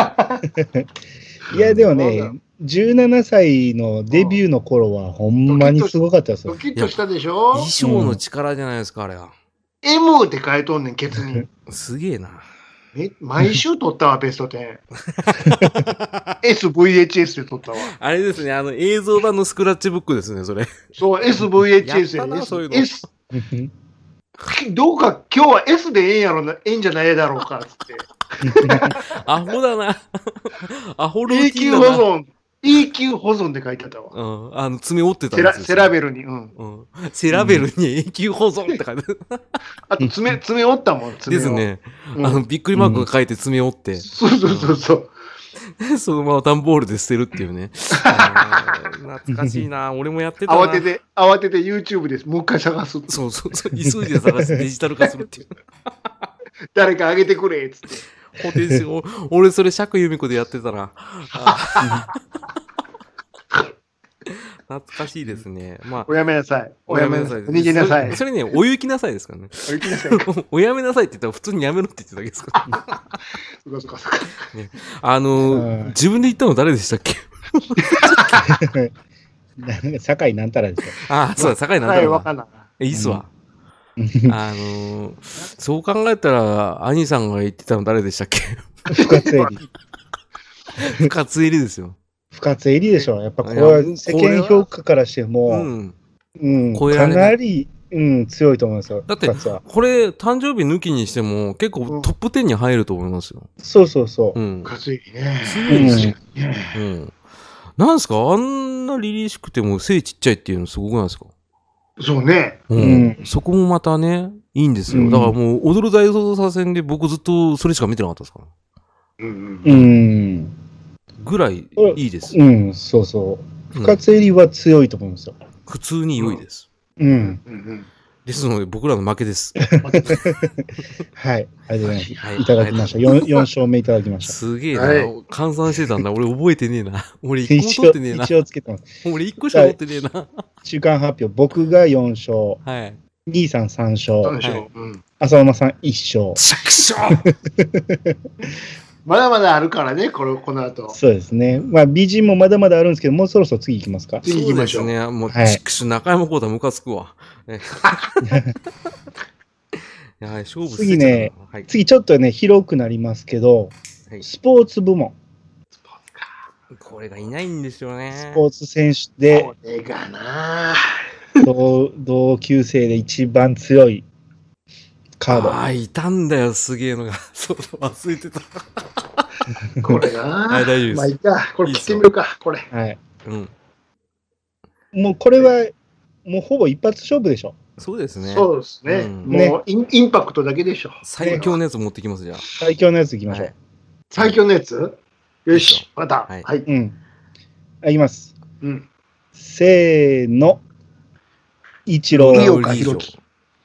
いやでもね、じゅうななさいのデビューの頃はほんまにすごかったですよ。 ドキッとしたでしょ。 衣装の力じゃないですか、あれは。 エム って書いとんねん、ケツに。 すげえな。 え、毎週撮ったわ、ベストテン。エスブイエイチエス で撮ったわ。 あれですね、あの映像版のスクラッチブックですね、それ。 そう、エスブイエイチエス で。 そういうの。 S。どうか今日は S でええんやろな、ええんじゃないだろうか、つって。 アホだな。アホローティンだな。永久保存。永久保存で書いてたわ。 うん。あの、爪折ってたんですよ。セラベルに、うん。 うん。セラベルに永久保存って書いてある。 あと、爪、爪折ったもん、爪を。 ですね。うん、あの、びっくりマークが書いて爪折って。うん、 そうそうそうそう。 そのまま段ボールで捨てるっていうね。懐かしいな。俺もやってたな。 慌てて、慌てて YouTube です。もう一回探す。 そうそうそう。急いで探してデジタル化するっていう。 誰かあげてくれっつって。 ホテル俺それ釈由美子でやってたな。懐かしいですね。まあ。 おやめなさい。 おやめなさい。 逃げなさい。 それね、お行きなさいですからね。 お行きなさい。 おやめなさいって言ったら普通にやめろって言ってただけですから。 そかそかそか。 ね、あの、自分で言ったの誰でしたっけ酒井なんたらでしょ。 ああ、そうだ、酒井なんたら。 わかんない。 いいっすわ。あのー、そう考えたら、兄さんが言ってたの誰でしたっけ深津絵里。 深津絵里ですよ。 深津絵里でしょ。やっぱこれは世間評価からしても、うん、うん、かなり、うん、強いと思いますよ。 だって、これ、誕生日抜きにしても、結構トップじゅうに入ると思いますよ。 そうそうそう。 うん。深津絵里ね。 すごいですよ。うん。なんすかあんな凛々しくても背ちっちゃいっていうのすごくないですかそうね。 うん。そこもまたね、いいんですよ。だからもう、踊る大捜査線で僕ずっとそれしか見てなかったですから。 うん。 うん。 ぐらいいいです。 うん、そうそう。深津絵里は強いと思うんですよ。 普通に良いです。 うん。 ですので、僕らの負けです。 はい。ありがとうございます。いただきました。よん、よん勝目いただきました。 すげえな。換算してたんだ。俺覚えてねえな。俺いっこも取ってねえな。 一応つけてます。 俺いっこしか取ってねえな。 中間発表、僕がよん勝。 はい。 兄さんさん勝。 さん勝。うん。 浅馬さんいち勝。 ちく勝まだまだあるからね、この、この後。 そうですね。まあ、美人もまだまだあるんですけど、もうそろそろ次行きますか。 次行きましょう。 そうですね。もう、ちくしゅ、中山浩太ムカつくわ。いや、勝負次ね、はい、次ちょっとね、広くなりますけど、はい、スポーツ部門。 スポーツか。これがいないんですよね。 スポーツ選手で、 これがな同、同級生で一番強いカード。 ああ、いたんだよ、すげえのが。そうそう、忘れてた。 これなはい、大丈夫です。 まあいいか。これ切ってみるか、これ。 はい。 うん。 もうこれは、 もうほぼ一発勝負でしょ。 そうですね。 そうですね。うん、もうイン、インパクトだけでしょ。 最強のやつ持ってきます、じゃあ。 最強のやついきましょう。はい、 最強のやつよし、また。はい。はい。 うん。いきます。 うん。 せーの。イチロー。 井岡弘樹。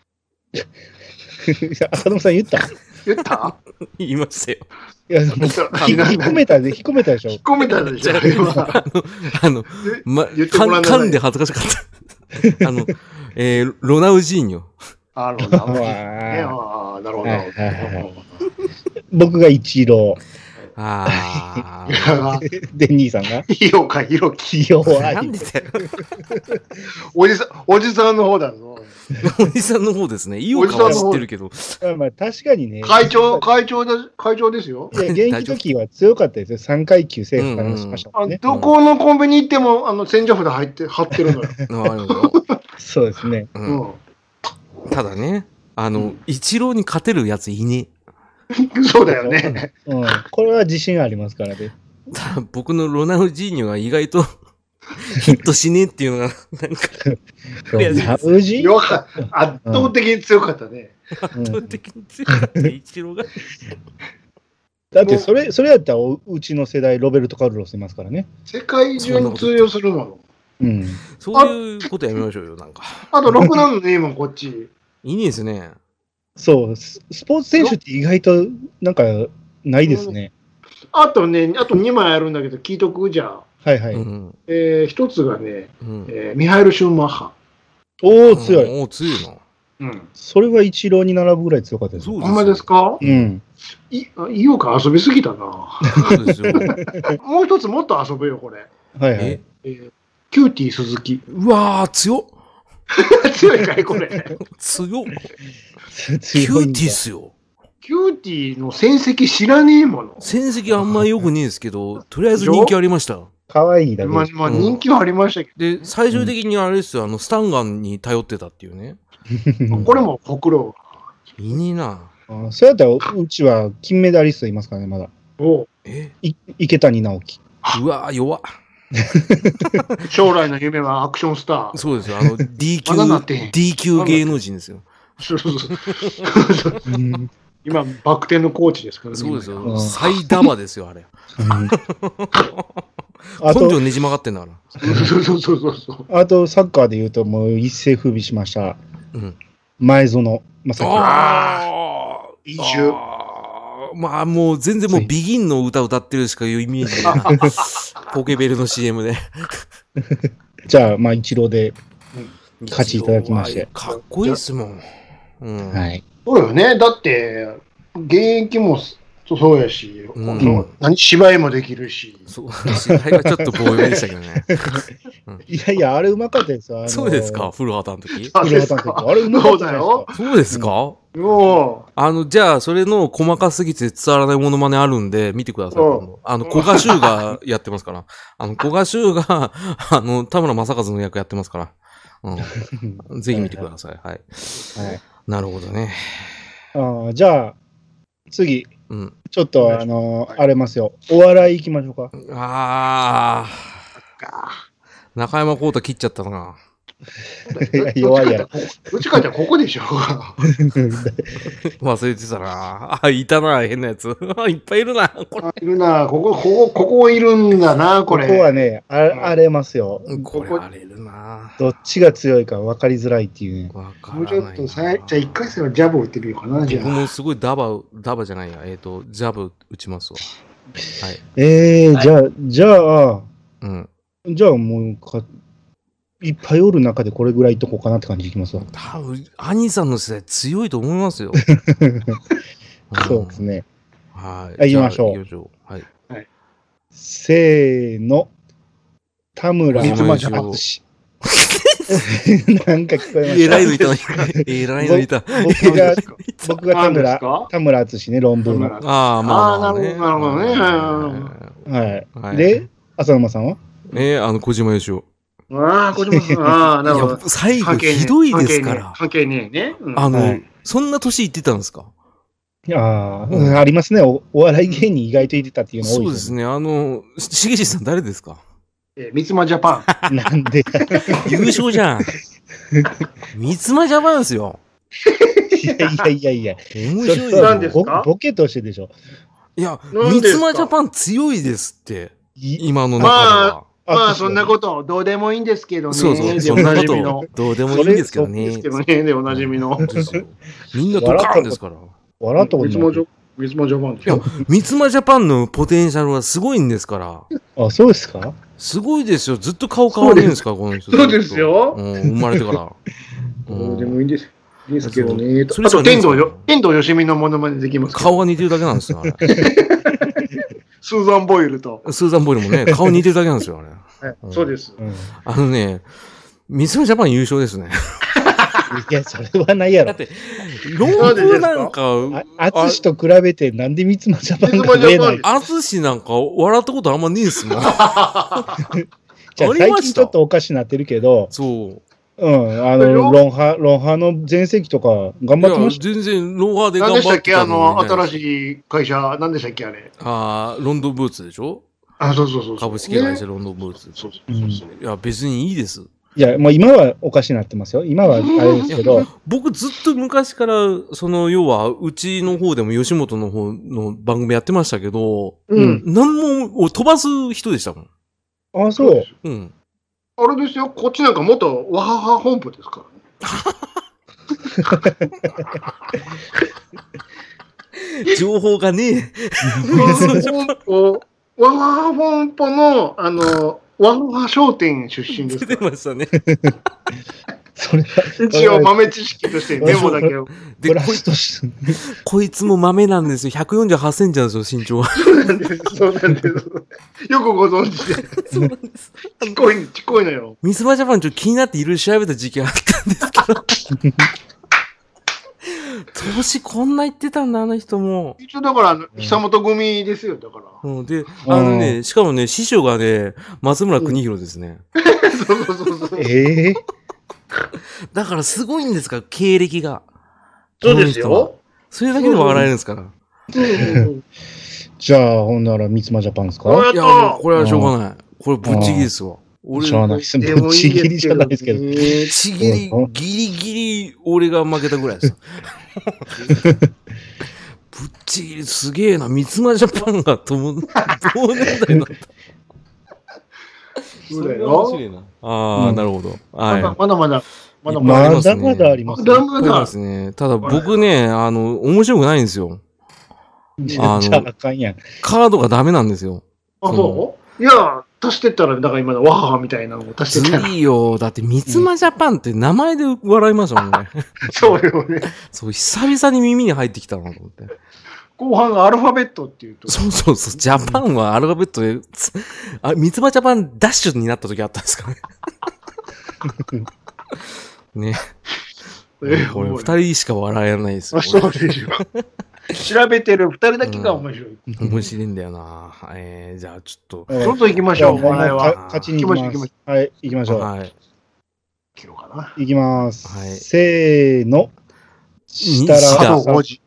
浅野さん言った言った言いましたよ。 いや、もう、引っ込めたで、引っ込めたでしょ。 引っ込めたでしょ、 今。あの、ま、噛んで恥ずかしかった。あの、えー、ロナウジーニョ。 あ、ロナウジーニョ。ああ、なるほど。 僕がイチロー。 ああ。 で、兄さんが井岡弘樹。 弱い。 なんでだよ。 おじさん、おじさんの方だぞ。 おじさんの方ですね。井岡は知ってるけど。 まあ、確かにね。 会長、会長で、会長ですよ。 いや、現役時は強かったですよ。さんかい級制覇からしましたもんね。 どこのコンビニ行っても、あの、洗浄札入って、貼ってるのよ。 そうですね。 ただね、あの、イチローに勝てるやついねえ。 そうだよね。 うん。これは自信ありますからね。 僕のロナウジーニョが意外とヒットしねえっていうのが、なんか、 ロナウジーニョ圧倒的に強かったね。 圧倒的に強かった、イチローが。 だってそれ、それやったらうちの世代、ロベルト・カルロスいますからね。 世界中に通用するもの。 うん。 そういうことやめましょうよ、なんか。 あと、ろくなんのねえもん、こっち。 いいですね。 そう、スポーツ選手って意外となんかないですね。 あとね、あとにまいあるんだけど、聞いとくじゃん。 はいはい。 うん、えー、一つがね、うんえー、ミハエル・シューマッハ。 おお、強い。 おお、強いな。 うん。 それはイチローに並ぶぐらい強かったです。 そうです。ほんまですか？ うん。 い、井岡遊びすぎたな。そうですよ。もう一つもっと遊ぶよ、これ。 はいはい。 えー、キューティー鈴木。 うわー、強っ。 強いかい、これ。 強っ。キューティーっすよ。 キューティーの戦績知らねえもの。 戦績あんま良くねえですけど、とりあえず人気ありました。 かわいいだけまあ、まあ、人気はありましたけど、うん。で、最終的にあれですよ、あの、スタンガンに頼ってたっていうね。 これもほくろ。 いねえな。 あそうやったら、うちは金メダリストいますからね、まだ。 おえい池谷直樹。 うわー、弱っ。 将来の夢はアクションスター。 そうですよ、あの、D 級、D 級芸能人ですよ。そうそうそう。 今、バク転のコーチですからね。 そうですよ。最ダマですよ、あれ。根性ねじ曲がってんだから。 そうそうそうそう。 あと、サッカーで言うと、もう一世風靡しました。うん、前園正樹。 ああ、移住。 まあ、もう全然もうビギンの歌歌ってるしかいうイメージない。ポケベルの シーエム で。 じゃあ、まあ、一郎で勝ちいただきまして。 かっこいいっすもん。 うん、はい。 そうよね。だって、現役もそうやし、うん、何芝居もできるし。 そう、芝居がちょっと棒読みでしたけどね。 うん、いやいや、あれうまかったですよ。 そうですか、古畑の時。 古畑の時。あれうまかったですよ。 そうですか、 うん、もう。 あの、じゃあ、それの細かすぎて伝わらないモノマネあるんで、見てください。あの、古賀修がやってますから。あの、古賀修が、あの、田村正和の役やってますから。うん。ぜひ見てください。はい。はい。なるほどね。 ああ、じゃあ、次。うん、ちょっと、あのー、 はい、 荒れますよ。お笑い行きましょうか。 ああ。中山浩太切っちゃったな。 弱いやろ。 どっちかってここでしょ。 忘れてたな。あ、いたな、変なやつ。いっぱいいるな。これいるな。ここ、ここ、ここいるんだな、これ。 ここはね、あ荒れますよ。 これ荒れるな。 どっちが強いか分かりづらいっていうね。 もうちょっとさ、じゃあ一回戦はジャブ打ってみようかな、じゃあ。 僕もすごいダバ、ダバじゃないや。えっと、ジャブ打ちますわ。はい。 えー、じゃあ、じゃあ、 うん。 じゃあもうか、いっぱいおる中でこれぐらいいっとこうかなって感じいきますわ。 多分、兄さんの世代強いと思いますよ。 そうですね。 はい。 行きましょう。 行きましょう。はい。 はい、 せーの。田村淳。なんか聞こえました。 えらいのいた。えらいのいた。 僕が、僕が田村、田村淳ね、論文の。 ああ、まあまあ、ね。 なるほどね。 はい。で、浅沼さんはえー、あの、小島よしお。 ああ、小島さん。ああ、なるほど。 最後ひどいですから。 関係ねえね。 あの、そんな年いってたんですか？ ああ、ありますね。お笑い芸人意外といてたっていうの多いそうですね。あの、しげしさん誰ですか？ え、三つ間ジャパン。なんで優勝じゃん。 三つ間ジャパンですよ。 いやいやいやいや。 面白い何ですか？ ボケとしてでしょ。 いや、三つ間ジャパン強いですって。今の中では。 まあ、まあ、そんなこと、どうでもいいんですけどね。 そうそう、そんなこと、どうでもいいんですけどね。 ですけどね、でおなじみの。 みんなドカーンですから。 笑ったことない。 三つ間ジャパン。 いや、三つ間ジャパンのポテンシャルはすごいんですから。 あ、そうですか？ すごいですよ。ずっと顔変わるんですか、この人。 そうですよ。 うん、生まれてから。 どうでもいいんです。いいですけどね。あと、天童よ、天童よしみのモノマネできます。 顔が似てるだけなんですよ、あれ。 スーザン・ボイルと。 スーザン・ボイルもね、顔似てるだけなんですよ、あれ。そうです。 あのね、三つ間ジャパン優勝ですね。 いや、それはないやろ。 だって、ロンブなんか、 アツシと比べてなんで三つ間ジャパンが出ない？ アツシなんか笑ったことあんまねえっすもん。じゃあ最近ちょっとおかしなってるけど、 そう。 うん、あの、ロンハ、ロンハの全盛期とか頑張ってました。 全然、ロンハで頑張ってた、ね。何でしたっけあの、新しい会社、何でしたっけあれ。 ああ、ロンドンブーツでしょ？ あ、そうそうそう。 株式会社ロンドンブーツ。そうそうそう。いや、別にいいです。 いや、もう今はおかしになってますよ。今はあれですけど。 僕ずっと昔から、その、要は、うちの方でも吉本の方の番組やってましたけど、うん。何も、飛ばす人でしたもん。 あ、そう。 うん。 あれですよ、こっちなんか元ワハハ本部ですからね。 情報がねワハハ本部の、あの、ワハハ商店出身ですから。 出てましたね。 それ一応豆知識としてメモだけを。 で、こいつ、こいつも豆なんですよ。ひゃくよんじゅうはちセンチなんですよ、身長は。 そうなんです。そうなんです。よくご存知で。そうなんです。ちっこい、ちっこいのよ。 ミスバジャパンちょっと気になっていろいろ調べた時期があったんですけど。年こんな言ってたんだ、あの人も。 一応だから、久本組ですよ、だから。 うん、で、あのね、しかもね、師匠がね、松村邦弘ですね。 そうそうそうそう。 ええー。 だからすごいんですから、経歴が。 そうですよ。 それだけでも笑えるんですから。 じゃあ、ほんなら、三つ間ジャパンですか？ いや、もう、これはしょうがない。これ、ぶっちぎりですわ。 俺、しょうがないです。ぶっちぎりじゃないですけど。ぶっちぎり、ギリギリ、俺が負けたぐらいです。ぶっちぎり、すげえな。三つ間ジャパンがとも、同年代の。 そうだよ。 ああ、なるほど。はい。 まだまだ。まだまだまだありますね。まだまだ。 ですね。ただ僕ね、あの、面白くないんですよ。 あの、あかんやん。 カードがダメなんですよ。 あ、そういや、足してったら、だから今のワハハみたいなのを足してったら。 いいよ。だって、三つ間ジャパンって名前で笑いましたもんね。 そうよね。 そう、久々に耳に入ってきたなと思って。 後半がアルファベットっていうと。 そうそうそう。ジャパンはアルファベットで、あ、三つ葉ジャパンダッシュになった時あったんですかね。ね。えこれ二人しか笑えないですよ。 そうでしょ。調べてる二人だけが面白い。 うん、面白いんだよな。えー、じゃあちょっと。 ちょっと行きましょう。これは。 勝ちに行きます。はい、行きましょう。 はい。 切ろうかな。 行きます。はい。せーの。 したら。ごじ。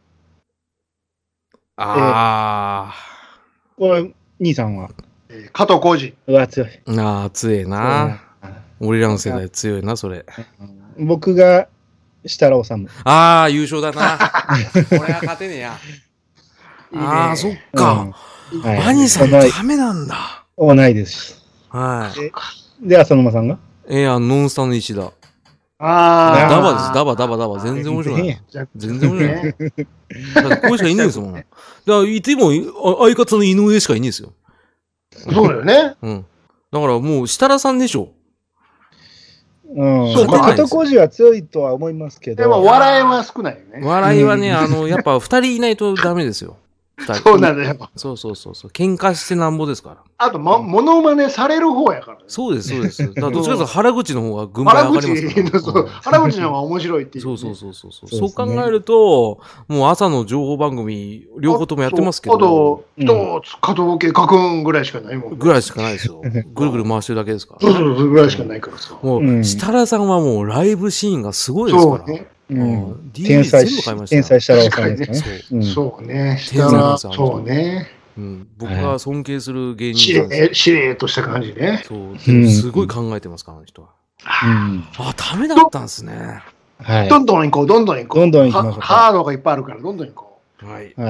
ああ、 えー。これ、兄さんは、 えー、加藤浩次。 うわ、強い。 ああ、強いな。俺らの世代強いな、それ。 僕が、設楽治。 ああ、優勝だな。これは勝てねえや。いいね、ああ、そっか。うんはい、兄さんダメなんだ。 おないです。 はい。 で、浅沼さんがえー、あの、ノンスタの石田。 ああ。 ダバです。ダバ、ダバ、ダバ。全然面白くない。全然面白くない。だってこれしかいないんですもん。だから、いても、相方の井上しかいないんですよ。 そうだよね。 うん。だからもう、設楽さんでしょ。 うん。そうか。加藤浩次は強いとは思いますけど。 でも、笑いは少ないよね。 笑いはね、あの、やっぱ二人いないとダメですよ。 そうなんだよ。 そうそうそうそう。喧嘩してなんぼですから。 あと、ま、モノマネされる方やから、ね。 そうです、そうです。だからどっちかというと原口の方が軍配上がりますから。 原口、そう、原口の方が面白いっていう、 ね。そうそうそうそう。そう考えると、もう朝の情報番組、両方ともやってますけど。 あと、一つ、加藤家書くんぐらいしかないもん、ね。 ぐらいしかないですよ。ぐるぐる回してるだけですから。 そうそうそう、ぐらいしかないからさ。 もう、設楽さんはもうライブシーンがすごいですから。そうね。 うん、天才、天才設楽さんですかね。 そうね。設楽さん。そうね。 うん、僕が尊敬する芸人さんです。しれっとした感じね。 そう。すごい考えてますから、あの人は。 あ、ダメだったんですね。 はい。どんどん行こう、どんどん行こう。 どんどん行きましょう。 ハードがいっぱいあるから、どんどん行こう。はい。 はい。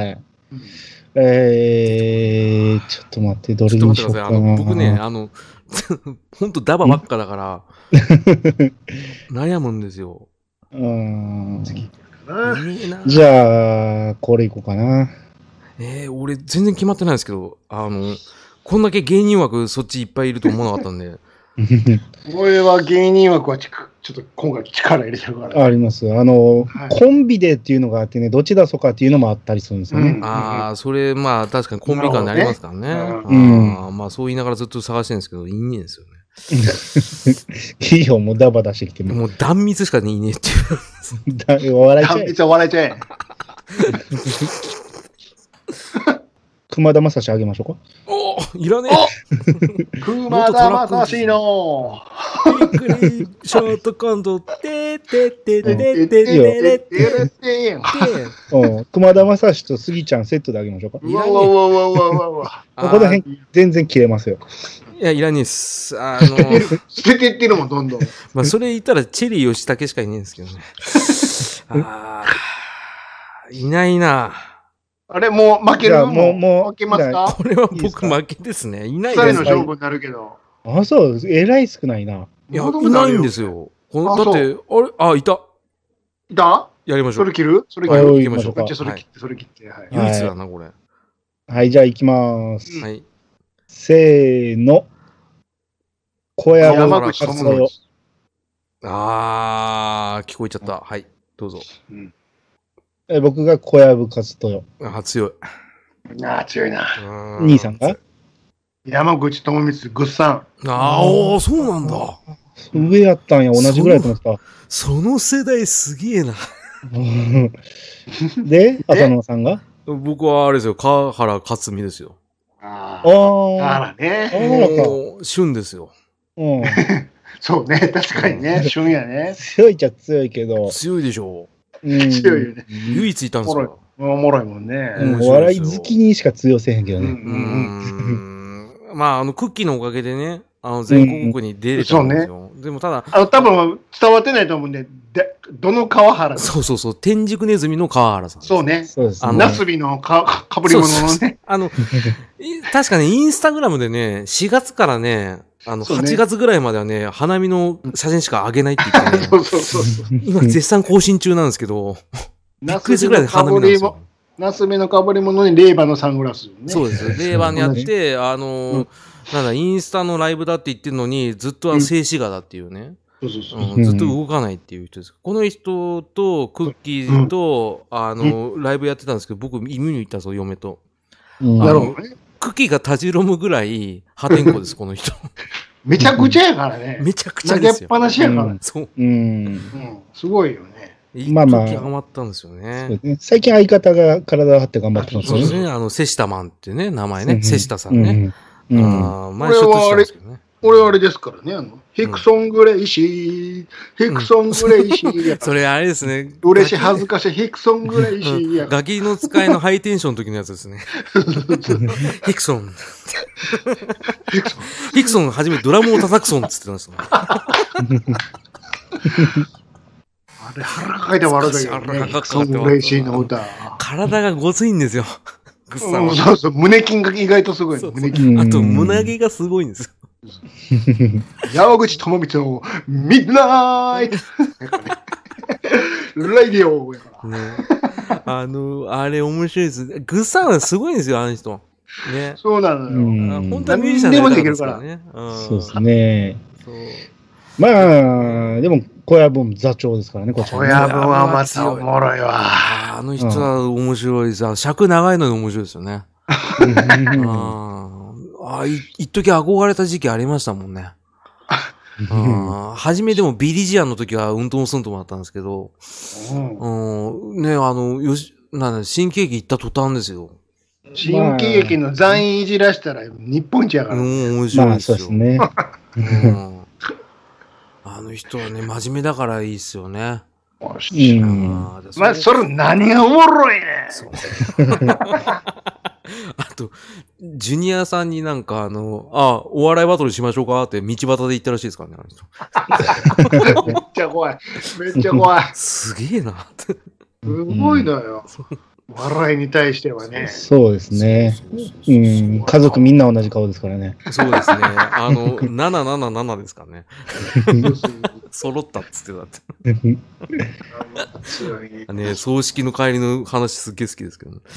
えー、ちょっと待って、どれにしようかな。 あの僕ね、あの、ほんとダバばっかだから、悩むんですよ。 うん。じゃあ、これいこうかな。 えー、俺全然決まってないんですけど、あの、こんだけ芸人枠そっちいっぱいいると思わなかったんで。 俺は芸人枠はちょっと今回力入れてるから、ね。 あります。あの、はい、コンビでっていうのがあってね、どっち出そうかっていうのもあったりするんですよね。うん、 ああ、それ、まあ確かにコンビ感でありますからね。うん、あまあそう言いながらずっと探してるんですけど、いいねんですよね。 いいよ、もうダバ出してきても。 もう断蜜しかいいねっていう。笑いちゃえ。 断蜜は笑いちゃえ。 熊田正史あげましょうか。 おいらねえ。熊田正史のびっくりショートコントてててててててて熊田正史とスギちゃんセットであげましょうか。 うわうわうわうわうわうわ。 ここら辺全然切れますよ。 いや、いらねえっす。あの捨ててってるもん、どんどん。 まあ、それ言ったらチェリー吉武しかいねえんですけどね。ああ、いないな。 あれ、もう負けるもう、もう、 負けますか？ これは僕負けですね。いないです。二人の勝負になるけど。 あ、そう、えらい少ないな。 いや、いないんですよ。だって、あれ、あ、いた。 いた？ やりましょう。 それ切る？それ切る？ 行きましょうか。 それ切って、それ切って。はい。 唯一だな、これ。 はい、じゃあ行きます。 はい。 せーの。小山口智代。 あー、聞こえちゃった。はい、どうぞ。 うんえ僕が小籔勝豊。あ、強い。 ああ、強いな。 兄さんが山口智光、ぐっさん。ああ、そうなんだ。 上やったんや、同じぐらいだったんですか。 その世代すげえな。 で、浅野さんが僕はあれですよ、川原克美ですよ。 ああ。川原ね。 もう、旬ですよ。 うん。 そうね、確かにね、旬やね。 強いっちゃ強いけど。 強いでしょう。 強いよね。 唯一いたんですよ。 おもろいもんね。 お笑い好きにしか通用せへんけどね。 まあ、あの、クッキーのおかげでね、あの、全国区に出れたんですよ。でもただ、 あの、多分伝わってないと思うんで、で、どの川原そうそうそう、天竺ネズミの川原さん。 そうね。 そうです。 ナスビのか、かぶり物のね。 あの、確かね、インスタグラムでね、しがつからね、あの、はちがつぐらいまではね、花見の写真しか上げないって言ってね。 そうそうそうそう。 今絶賛更新中なんですけど、びっくりするぐらいで花見なんですよ。 ナスビのかぶり物にレーバーのサングラス、ね。 そうです。レーバーにやって、あのー、うん、なんだ、インスタのライブだって言ってるのに、ずっとは静止画だっていうね。 そうそうそう。 ずっと動かないっていう人です。この人と、クッキーと、うん、あの、ライブやってたんですけど、僕、見に行ったんですよ、嫁と。 なるほどね。 クッキーがたじろむぐらい破天荒です、この人。 めちゃくちゃやからね。 めちゃくちゃですよ。 投げっぱなしやから。 そう。 うん。 すごいよね。 まあまあ。ハマったんですよね。 最近相方が体を張って頑張ってますね。そうですね。あの、セシタマンってね、名前ね。セシタさんね。ああ、前ちょっとしたんですけどね。俺はあれですからね、あの、ヒクソングレイシー、ヒクソングレイシー。 それあれですね。 嬉しい、恥ずかしい、ヒクソングレイシー。 ガキの使いのハイテンションの時のやつですね。ヒクソン。ヒクソン初めドラムを叩くソンって言ってましたね。 あれ、腹かいて笑うだけどね。ヒクソングレイシーの歌。 体がごついんですよ。 そうそう、胸筋が意外とすごい。胸筋。 あと、胸毛がすごいんですよ。 山口智光のミッドナイトライディオやから。 ね。あの、あれ面白いです。グッサンはすごいんですよ、あの人。ね。 そうなのよ。 本当はミュージシャンでもできるからね。そうですね。まあ、でも、小籔も座長ですからね、こっち小籔はまたおもろいわ。 あの人は面白いです。尺長いのに面白いですよね。ああ、い、一時憧れた時期ありましたもんね。初めでもビリジアンの時はうんともすんともあったんですけど、うん、ね、あの、よし、なんだ、新喜劇行った途端ですよ。 新喜劇の残員いじらしたら日本一やから、 ね。うん、面白いですよ。 まあ、そうですね。 うん、あの人はね、真面目だからいいっすよね。 うん、まあ、それ何がおもろいね。 あと、ジュニアさんになんかあの、あ、お笑いバトルしましょうかって道端で言ったらしいですからね。 めっちゃ怖い。めっちゃ怖い。 すげえなって。 すごいのよ。笑いに対してはね。 そうですね。うん。家族みんな同じ顔ですからね。 そうですね。あの、ななななななですからね。揃ったっつってたって。ね、葬式の帰りの話すっげえ好きですけどね。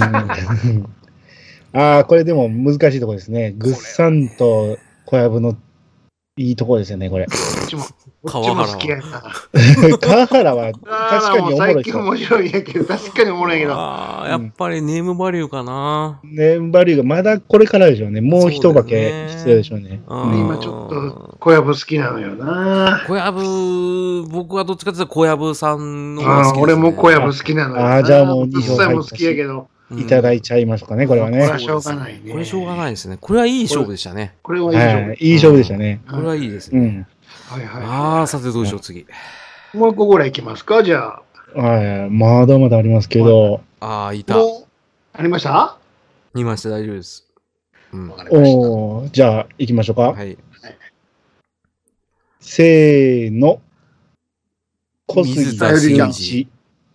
ああ、これでも難しいところですね。グッサンと小籔のいいところですよね、これ。 こっちも、こっちも好きやな。 川原は確かにおもろい。 最近面白いんやけど、確かにおもろいけど。 ああ、やっぱりネームバリューかな。 ネームバリューがまだこれからでしょうね。もう一化け必要でしょうね。 今ちょっと小籔好きなのよな。 小籔、僕はどっちかというと小籔さんのが好きですね。 俺も小籔好きなのよ。 ああ、じゃあもうに票も好きやけど。 いただいちゃいますかね、これはね。 これはしょうがないね。 これしょうがないですね。これはいい勝負でしたね。 これはいい勝負。 いい勝負でしたね。 これはいいですね。 はいはい。 ああ、さてどうしよう、次。 もう一個ぐらいいきますか、じゃあ。はい。まだまだありますけど。 ああ、いた。 ありました見ました、大丈夫です。 うん。 おー、じゃあ、行きましょうか。 はい。 せーの。小杉田真一。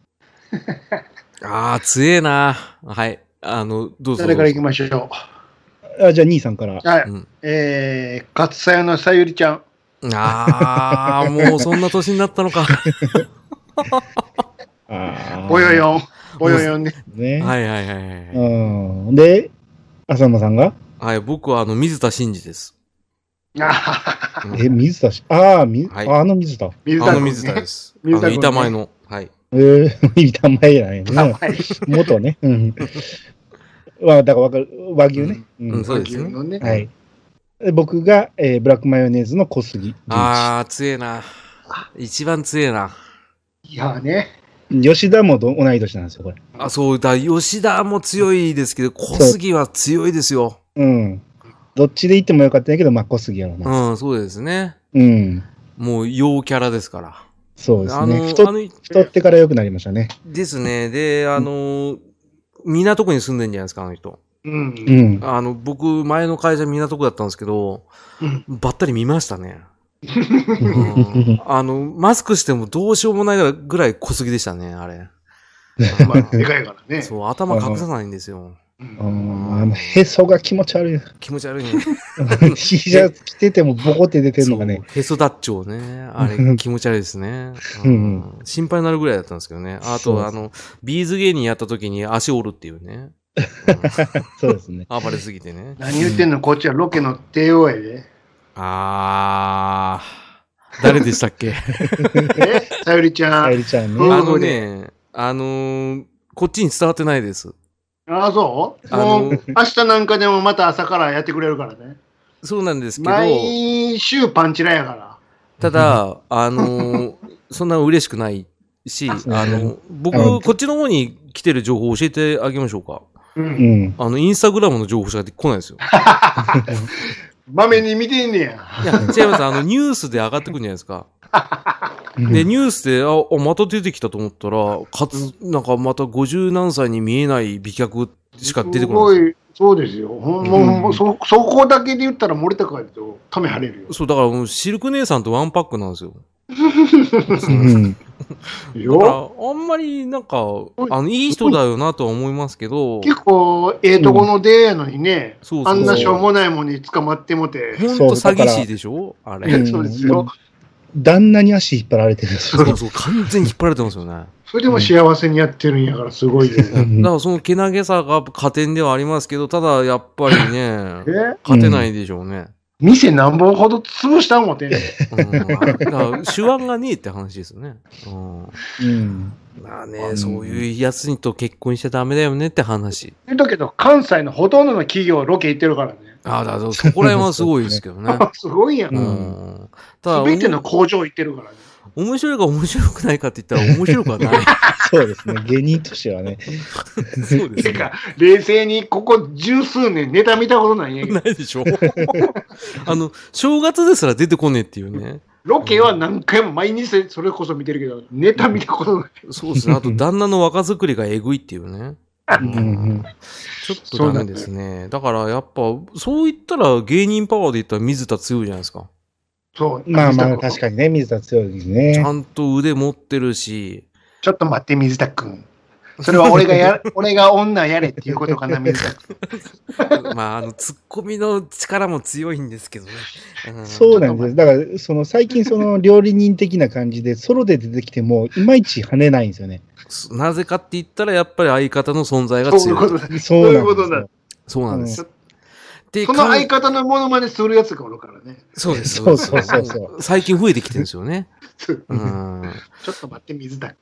ああ、強えな。はい。あの、どうぞ。 誰から行きましょう。あ、じゃあ、兄さんから。 はい。うん、えー、勝さやのさゆりちゃん。 ああ、もうそんな年になったのか。 ぼよよん。ぼよよんね。 ね。はいはいはいはい。 うん。で、浅間さんがはい、僕はあの、水田真二です。 え、水田し、ああ、み、はい、あの水田。 水田あの水田です。あの、板前の。はい。 えー、板前じゃないのね。元ね。うん。わ、だからわかる。和牛ね。 うん、そうですね。 はい。僕が、えー、ブラックマヨネーズの小杉。 ああ、強えな。一番強えな。 いやね。 吉田も同い年なんですよ、これ。 あ、そうだ、吉田も強いですけど、小杉は強いですよ。 うん。どっちで言ってもよかったんやけど、まあ、小杉やろな。うん、そうですね。 うん。 もう、陽キャラですから。 そうですね。太, 太ってから良くなりましたね。 ですね。で、あの、港区に住んでんじゃないですか、あの人。 うん。 あの、僕、前の会社港区だったんですけど、うん、ばったり見ましたね。うん、あの、マスクしてもどうしようもないぐらい小杉でしたね、あれ。 まあ、でかいからね。 そう、頭隠さないんですよ。 うん、あのへそが気持ち悪い。 気持ち悪いね。 T シャツ着ててもボコって出てるのがね。 へそ脱腸ね。あれ気持ち悪いですね、うん。心配になるぐらいだったんですけどね。あと、あの、ビーズ芸人やった時に足折るっていうね。 うん、そうですね。 暴れすぎてね。 何言ってんの、こっちはロケの帝王やで。 あー。誰でしたっけえさゆりちゃん。 さゆりちゃんね。 あのね、あのー、こっちに伝わってないです。 ああ、そうもう、明日なんかでもまた朝からやってくれるからね。 そうなんですけど。 毎週パンチラやから。 ただ、あのー、そんな嬉しくないし、あの、僕、こっちの方に来てる情報を教えてあげましょうか。 うん。 あの、インスタグラムの情報しか来ないですよ。 まめに見てんねや。 いや、違います。あの、ニュースで上がってくるんじゃないですか。で、ニュースで、あ、また出てきたと思ったら、かつ、なんかまたごじゅう何歳に見えない美脚しか出てこない。すごい、 そうですよ。ほんもう、そ、そこだけで言ったら漏れたかと、ため張れるよ。 そう、だからもう、シルク姉さんとワンパックなんですよ。だからあんまりなんかあのいい人だよなとは思いますけど、 結構ええとこの出やのにね、うん、あんなしょうもないもんに捕まってもて、 ほんと詐欺師でしょあれ。 そうですよ。 旦那に足引っ張られてるんですよ。そうそう、完全に引っ張られてますよね。 それでも幸せにやってるんやからすごいよね。 だからそのけなげさが加点ではありますけど、ただやっぱりね、勝てないでしょうね。 店何本ほど潰したんもてんねん。 うん、だから手腕がねえって話ですよね。うん。うん、まあね、うん、そういうやつにと結婚しちゃダメだよねって話。 だけど、関西のほとんどの企業ロケ行ってるからね。 ああ、だからそこら辺はすごいですけどね。 すごいやん。うん。 ただ、 全ての工場行ってるからね。 面白いか面白くないかって言ったら面白くはない。 そうですね。芸人としてはね。 そうですね。 冷静にここ十数年ネタ見たことないんやけど。 ないでしょ。あの、正月ですら出てこねえっていうね。 ロケは何回も毎日それこそ見てるけど、ネタ見たことない。 そうですね。あと旦那の若作りがえぐいっていうね。 うん、ちょっとダメですね。だからやっぱ、そう言ったら芸人パワーで言ったら水田強いじゃないですか。 そう。まあまあ確かにね、水田強いですね。 ちゃんと腕持ってるし。 ちょっと待って、水田くん。それは俺がや、俺が女やれっていうことかな、水田くん。まあ、あの、ツッコミの力も強いんですけどね。 うん、そうなんです。だから、その最近その料理人的な感じで、ソロで出てきても、いまいち跳ねないんですよね。 なぜかって言ったら、やっぱり相方の存在が強い。そういうことだ。そういうことだ。 そうなんです。うんでその相方のモノマネするやつがおるからね。 そうです。 そうそうそうそう。 最近増えてきてるんですよね。 うん、ちょっと待って、水だ。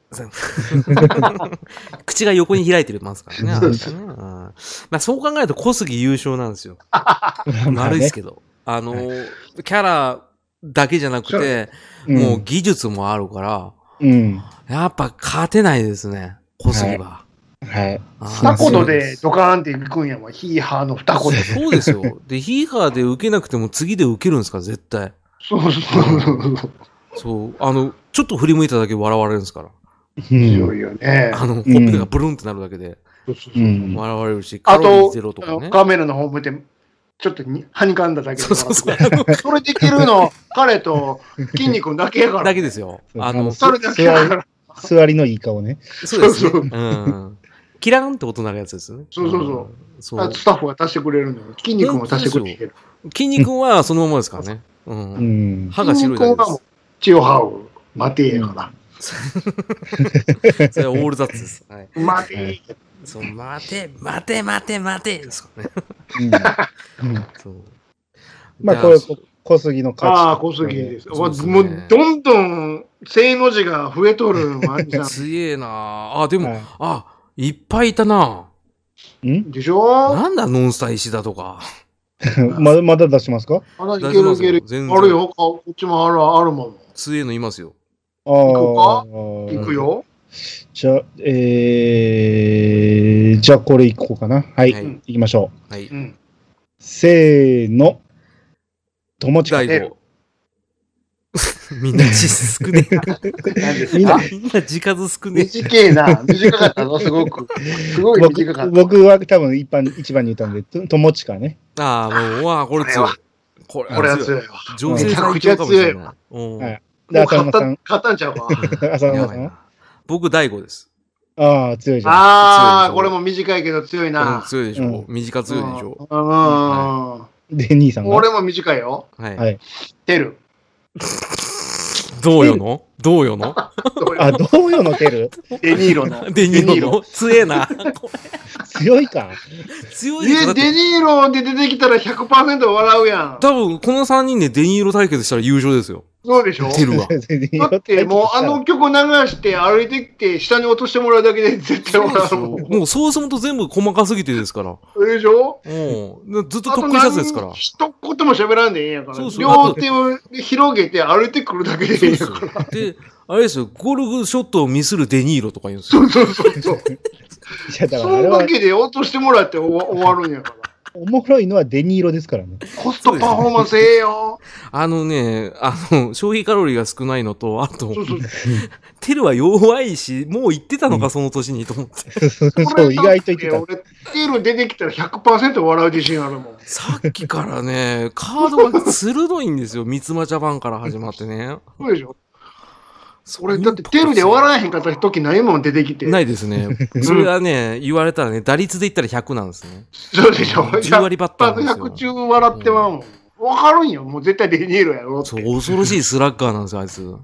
口が横に開いてますからね。ねうんまあ、そう考えると小杉優勝なんですよ。悪いですけど。あの、キャラだけじゃなくて、もう技術もあるから、うん、やっぱ勝てないですね、小杉は。はいはい。 二言でドカーンっていくんやもん。ヒーハーの二言で。 そうですよ。で、ヒーハーで受けなくても次で受けるんですから、絶対。 そうそうそう。 そう。あの、ちょっと振り向いただけ笑われるんですから。 強いよね。 あの、ほっぺがブルンってなるだけで。うん、笑われるし、 カロリーゼロとかね。カメラの方向いて、ちょっとに、はにかんだだけで。そうそうそう。それできるの、彼と筋肉だけやから。 だけですよ。 あの、それだけやから。座りのいい顔ね。 そうですね。うん。キラーンって音なるやつですね。 そうそうそう。そうスタッフが足してくれるのよ。筋肉も足してくれる。 筋肉はそのままですからね。うん。歯が白いだけです。 血を這う。待てやから。 それはオールザッツです。 待て。 そう、待て、待て、待て、待て。ですかね。 そう。まあ、これ、小杉の勝ち。ああ、小杉です。もう、どんどん、正の字が増えとる。 強えなあ、でも、あ、いっぱいいたな。 んでしょなんだ、ノンスタ石田とか。 まだ、まだ出しますか？ まだいけるいける。あるよ。こっちもある、あるもん。 強えのいますよ。 ああ。行くか？行くよ。 じゃあ、えー、じゃあこれ行こうかな。はい。はい、行きましょう。はい。 うん、せーの。友近大悟。みんな字少ねえ。みんな、みんな字数少ねえ。 短えな。短かったの、すごく。すごい短かった。 僕は多分一番、一番に言ったんで、友近ね。 ああ、もう、わあ、これ強い。 これは強いわ。 女性最強かもしれない。はい。 で、浅野さん。 勝ったんちゃうか。 浅野さん。 僕、大悟です。 ああ、強いじゃん。 ああ、これも短いけど強いな。 強いでしょ。短強いでしょ。 うん。で、兄さんが。 俺も短いよ。 はい。 テル。 どうよのどうよのあ、どうよのテルデニーロの。 デニーロの強えな。 強いか強いや、デニーロで出てきたら ひゃくパーセント 笑うやん。 多分、このさんにんでデニーロ対決したら優勝ですよ。 そうでしょテルは。 だってもうあの曲流して歩いてきて下に落としてもらうだけで絶対笑うもん。 もうそうすると全部細かすぎてですから。 でしょうん。ずっと得意したやつですから。 一言も喋らんでいいんやから。そうそう両手を広げて歩いてくるだけでいいんやから。 で、あれですよ、ゴルフショットをミスるデニーロとか言うんですよ。 そうそうそうそう。そのわけで落としてもらって終わるんやから。 おもろいのはデニーロですからね。 コストパフォーマンスええよ。 あのね、あの、消費カロリーが少ないのと、あと、そうそうテルは弱いし、もう言ってたのか、うん、その年にと思って。 そう、意外と言ってた。 俺、テル出てきたら ひゃくパーセント 笑う自信あるもん。 さっきからね、カードが鋭いんですよ。三つ葉ジャパンから始まってね。 そうでしょ。それだってテルで終わらへんかった時ないもん出てきて。 ないですね。それはね、言われたらね、打率で言ったらひゃくなんですね。 そうでしょ。 じゅう割バッターなんですよ。 ひゃく中笑ってまうもん。わかるんよ。もう絶対デニーロやろって。 そう、恐ろしいスラッガーなんですよ、あいつ。うん、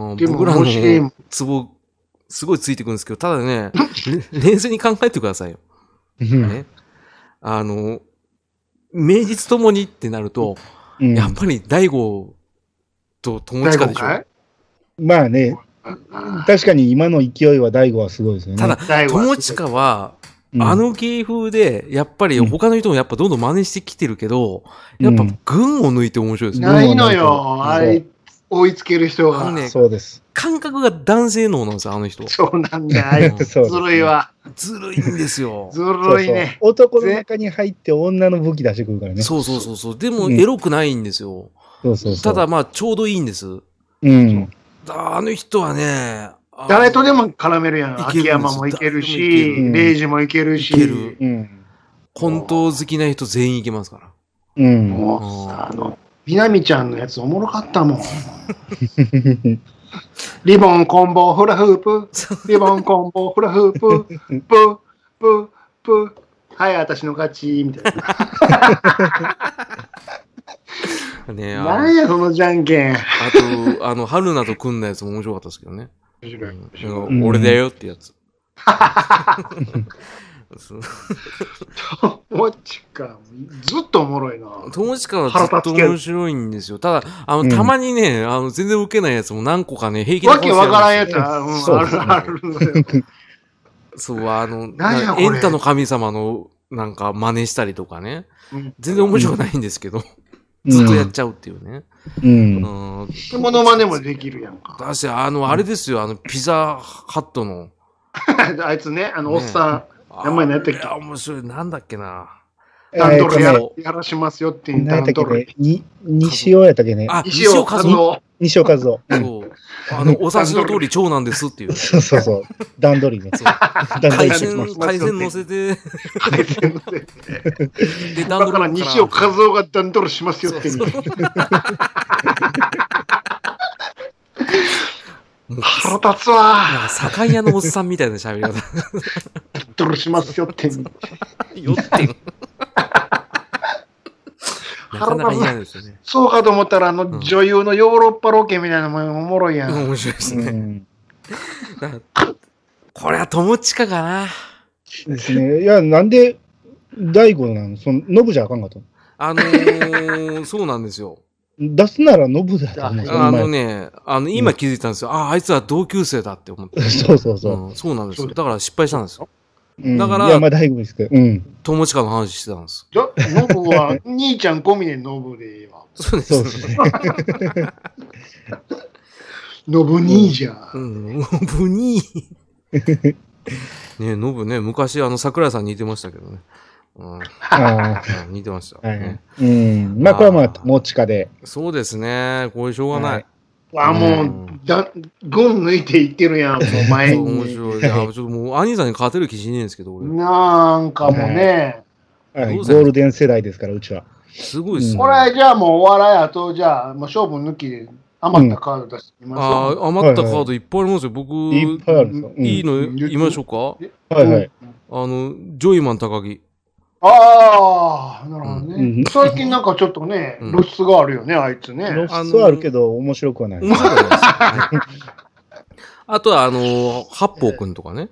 でも僕らのツボ、すごいついてくるんですけど、ただね、冷静に考えてくださいよ。ね。あの、名実ともにってなると、うん、やっぱり大悟と友近でしょ。 まあね、確かに今の勢いは大悟はすごいですよね。 ただ、友近は、うん、あの芸風で、やっぱり他の人もやっぱどんどん真似してきてるけど、うん、やっぱ群を抜いて面白いですね。 ないのよ、あれ、追いつける人が。 ね、そうです。 感覚が男性能なんですよ、あの人。 そうなんだよ、あいつ。ずるいわ。 ずるいんですよ。 ずるいね。 そうそう。男の中に入って女の武器出してくるからね。 そうそうそうそう。でも、エロくないんですよ。 そうそうそう。 ただ、まあ、ちょうどいいんです。 うん。 あの人はね、 誰とでも絡めるやん。秋山もいけるし、レイジもいけるし。いける。 うん。コント好きな人全員いけますから。 うん。 もう、あの、みなみちゃんのやつおもろかったもん。リボン、コンボ、フラフープ。リボン、コンボ、フラフープ。プ、プ、プ。はい、私の勝ち、みたいな。ねえ。何や、そのじゃんけん。 あと、あの、春菜と組んだやつも面白かったですけどね。面白い。うん、俺だよってやつ。 友近、ずっとおもろいな。 友近はずっと面白いんですよ。ただ、あの、うん、たまにね、あの、全然受けないやつも何個かね、平気で。 わけわからんやつは、うん、あるあるのよ。 そう、あの、エンタの神様の、なんか真似したりとかね。うん、全然面白くないんですけど、うん、ずっとやっちゃうっていうね。 うん。 うん。モノマネもできるやんか。 だし、あの、あれですよ、あの、ピザハットの。 あいつね、あの、おっさん。名前何やったっけ？ いや、面白い。なんだっけな。 ダンドルやら、やらしますよっていうダンドル。 に、西尾やったっけね。 あ、西尾和夫。 西尾和夫。そう。 あの、お察しの通り長男ですっていう。 そうそうそう。段取りね。 回線、回線乗せて。 回線乗せて。で、段取り。だから西尾和夫が段取りしますよっていう。腹立つわー。 なんか酒屋のおっさんみたいな喋り方。 ドルしますよってん。よってん。なかなか嫌ですよね。 そうかと思ったら、あの、うん、女優のヨーロッパロケみたいなのもおもろいやん。 面白いですね。うん、これは友近かな。 ですね。いや、なんで、大悟なのその、ノブじゃあかんかったのあのー、そうなんですよ。 出すならノブだと思う。 あのね、あの、今気づいたんですよ。うん、ああ、あいつは同級生だって思って。 そうそうそう、 うん。そうなんですよ。だから失敗したんですよ。 うん、 だから、 いや、まあ大丈夫ですけど、うん。 友近の話してたんです。 じゃ、ノブは、兄ちゃん込みでノブでいいわ。 そうですね。 ノブ兄じゃん。 うん、ノブ兄。ねノブね、昔、あの、桜井さんに似てましたけどね。うん、あ似てました、ね。 はい。うん。まあ、これはまあ、友近で。 そうですね。これしょうがない。 あ、もう、だ、群抜いていってるやん、もう前に。 面白い。いや、ちょっともう、兄さんに勝てる気しねえんですけど、俺。 なんかもね。 はい。ゴールデン世代ですから、うちは。 すごいっすね。 これ、じゃあもうお笑いあと、じゃあ、もう勝負抜きで余ったカード出してみますああ、余ったカードいっぱいありますよ。僕、 いっぱいあるんですよ。 いいの言いましょうか？ はいはい。 あの、ジョイマン高木。 ああ、なるほどね。最近なんかちょっとね、露出があるよね、あいつね。 露出はあるけど、面白くはない。 面白くないです。あとは、あの、八方くんとかね。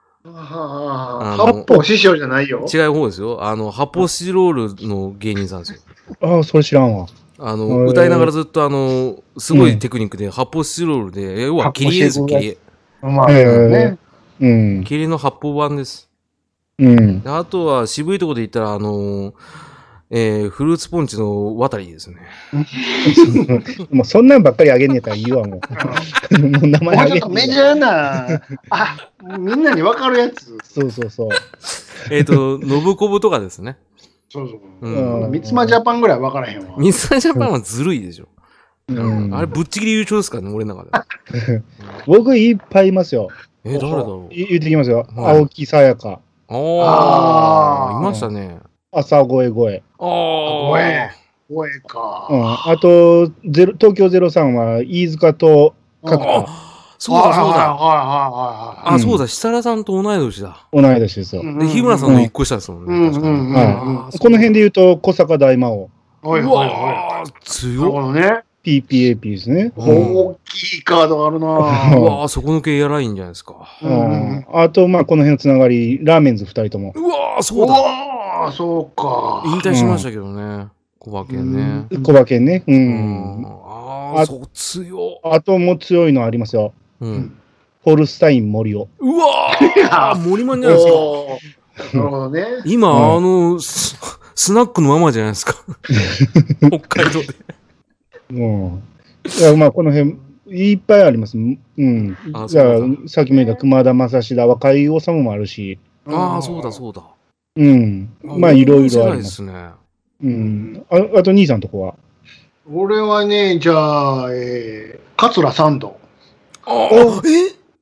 八方師匠じゃないよ。 違う方ですよ。あの、発泡スチロールの芸人さんですよ。 ああ、それ知らんわ。 あの、歌いながらずっとあの、すごいテクニックで発泡スチロールで、要は切り絵ですよ、切り絵。 まあね。 うん。 切りの発泡版です。 うん。 あとは渋いところで言ったら、あの、えー、フルーツポンチの渡りですね。 もうそんなんばっかりあげんねえからいいわ、もう。 もう名前あげんねえ。もうちょっとメジャーな、あ、みんなにわかるやつ。 そうそうそう。 えっと、ノブコブとかですね。 そうそう。うん。三つ葉ジャパンぐらいわからへんわ。 三つ葉ジャパンはずるいでしょ。うん、あれぶっちぎり優勝ですからね、俺の中で。 僕いっぱいいますよ。 えー、誰だろう。 言ってきますよ。はい、青木さやか。 ああ、いましたね。 朝声声。 ああ、声。 声か。 うん。あと、ゼロ東京ゼロさんは、飯塚と角田。 そうだ、そうだ。 はいはいはい。 あ、そうだ、設楽さんと同い年だ。 同い年ですよ。 で、日村さんの一個下ですもんね。確かに。 この辺で言うと、小坂大魔王。 はいはいはい。 強い。 なるほどね。 ピーピーエーピー ですね。 大きいカードあるなぁ。うわぁ、そこの系やらいんじゃないですか。 あと、まあ、この辺のつながり、ラーメンズ二人とも。 うわぁ、そうだ。 うわぁ、そうか。 引退しましたけどね。小馬券ね。 小馬券ね。うん。 ああ、そう、強。 あとも強いのありますよ。 うん。 ホルスタイン森尾。 うわぁ森マンじゃないですか。なるほどね。 今、あの、スナックのママじゃないですか。北海道で。うん。 いや、まあ、この辺、いっぱいあります。うん。じゃあ、さっきも言った熊田正史だ、若井治もあるし。 ああ、そうだ、そうだ。 うん。まあ、いろいろあります。 ですね。 うん。あ、あと、兄さんとこは俺はね、じゃあ、えー、桂三度。 ああ、え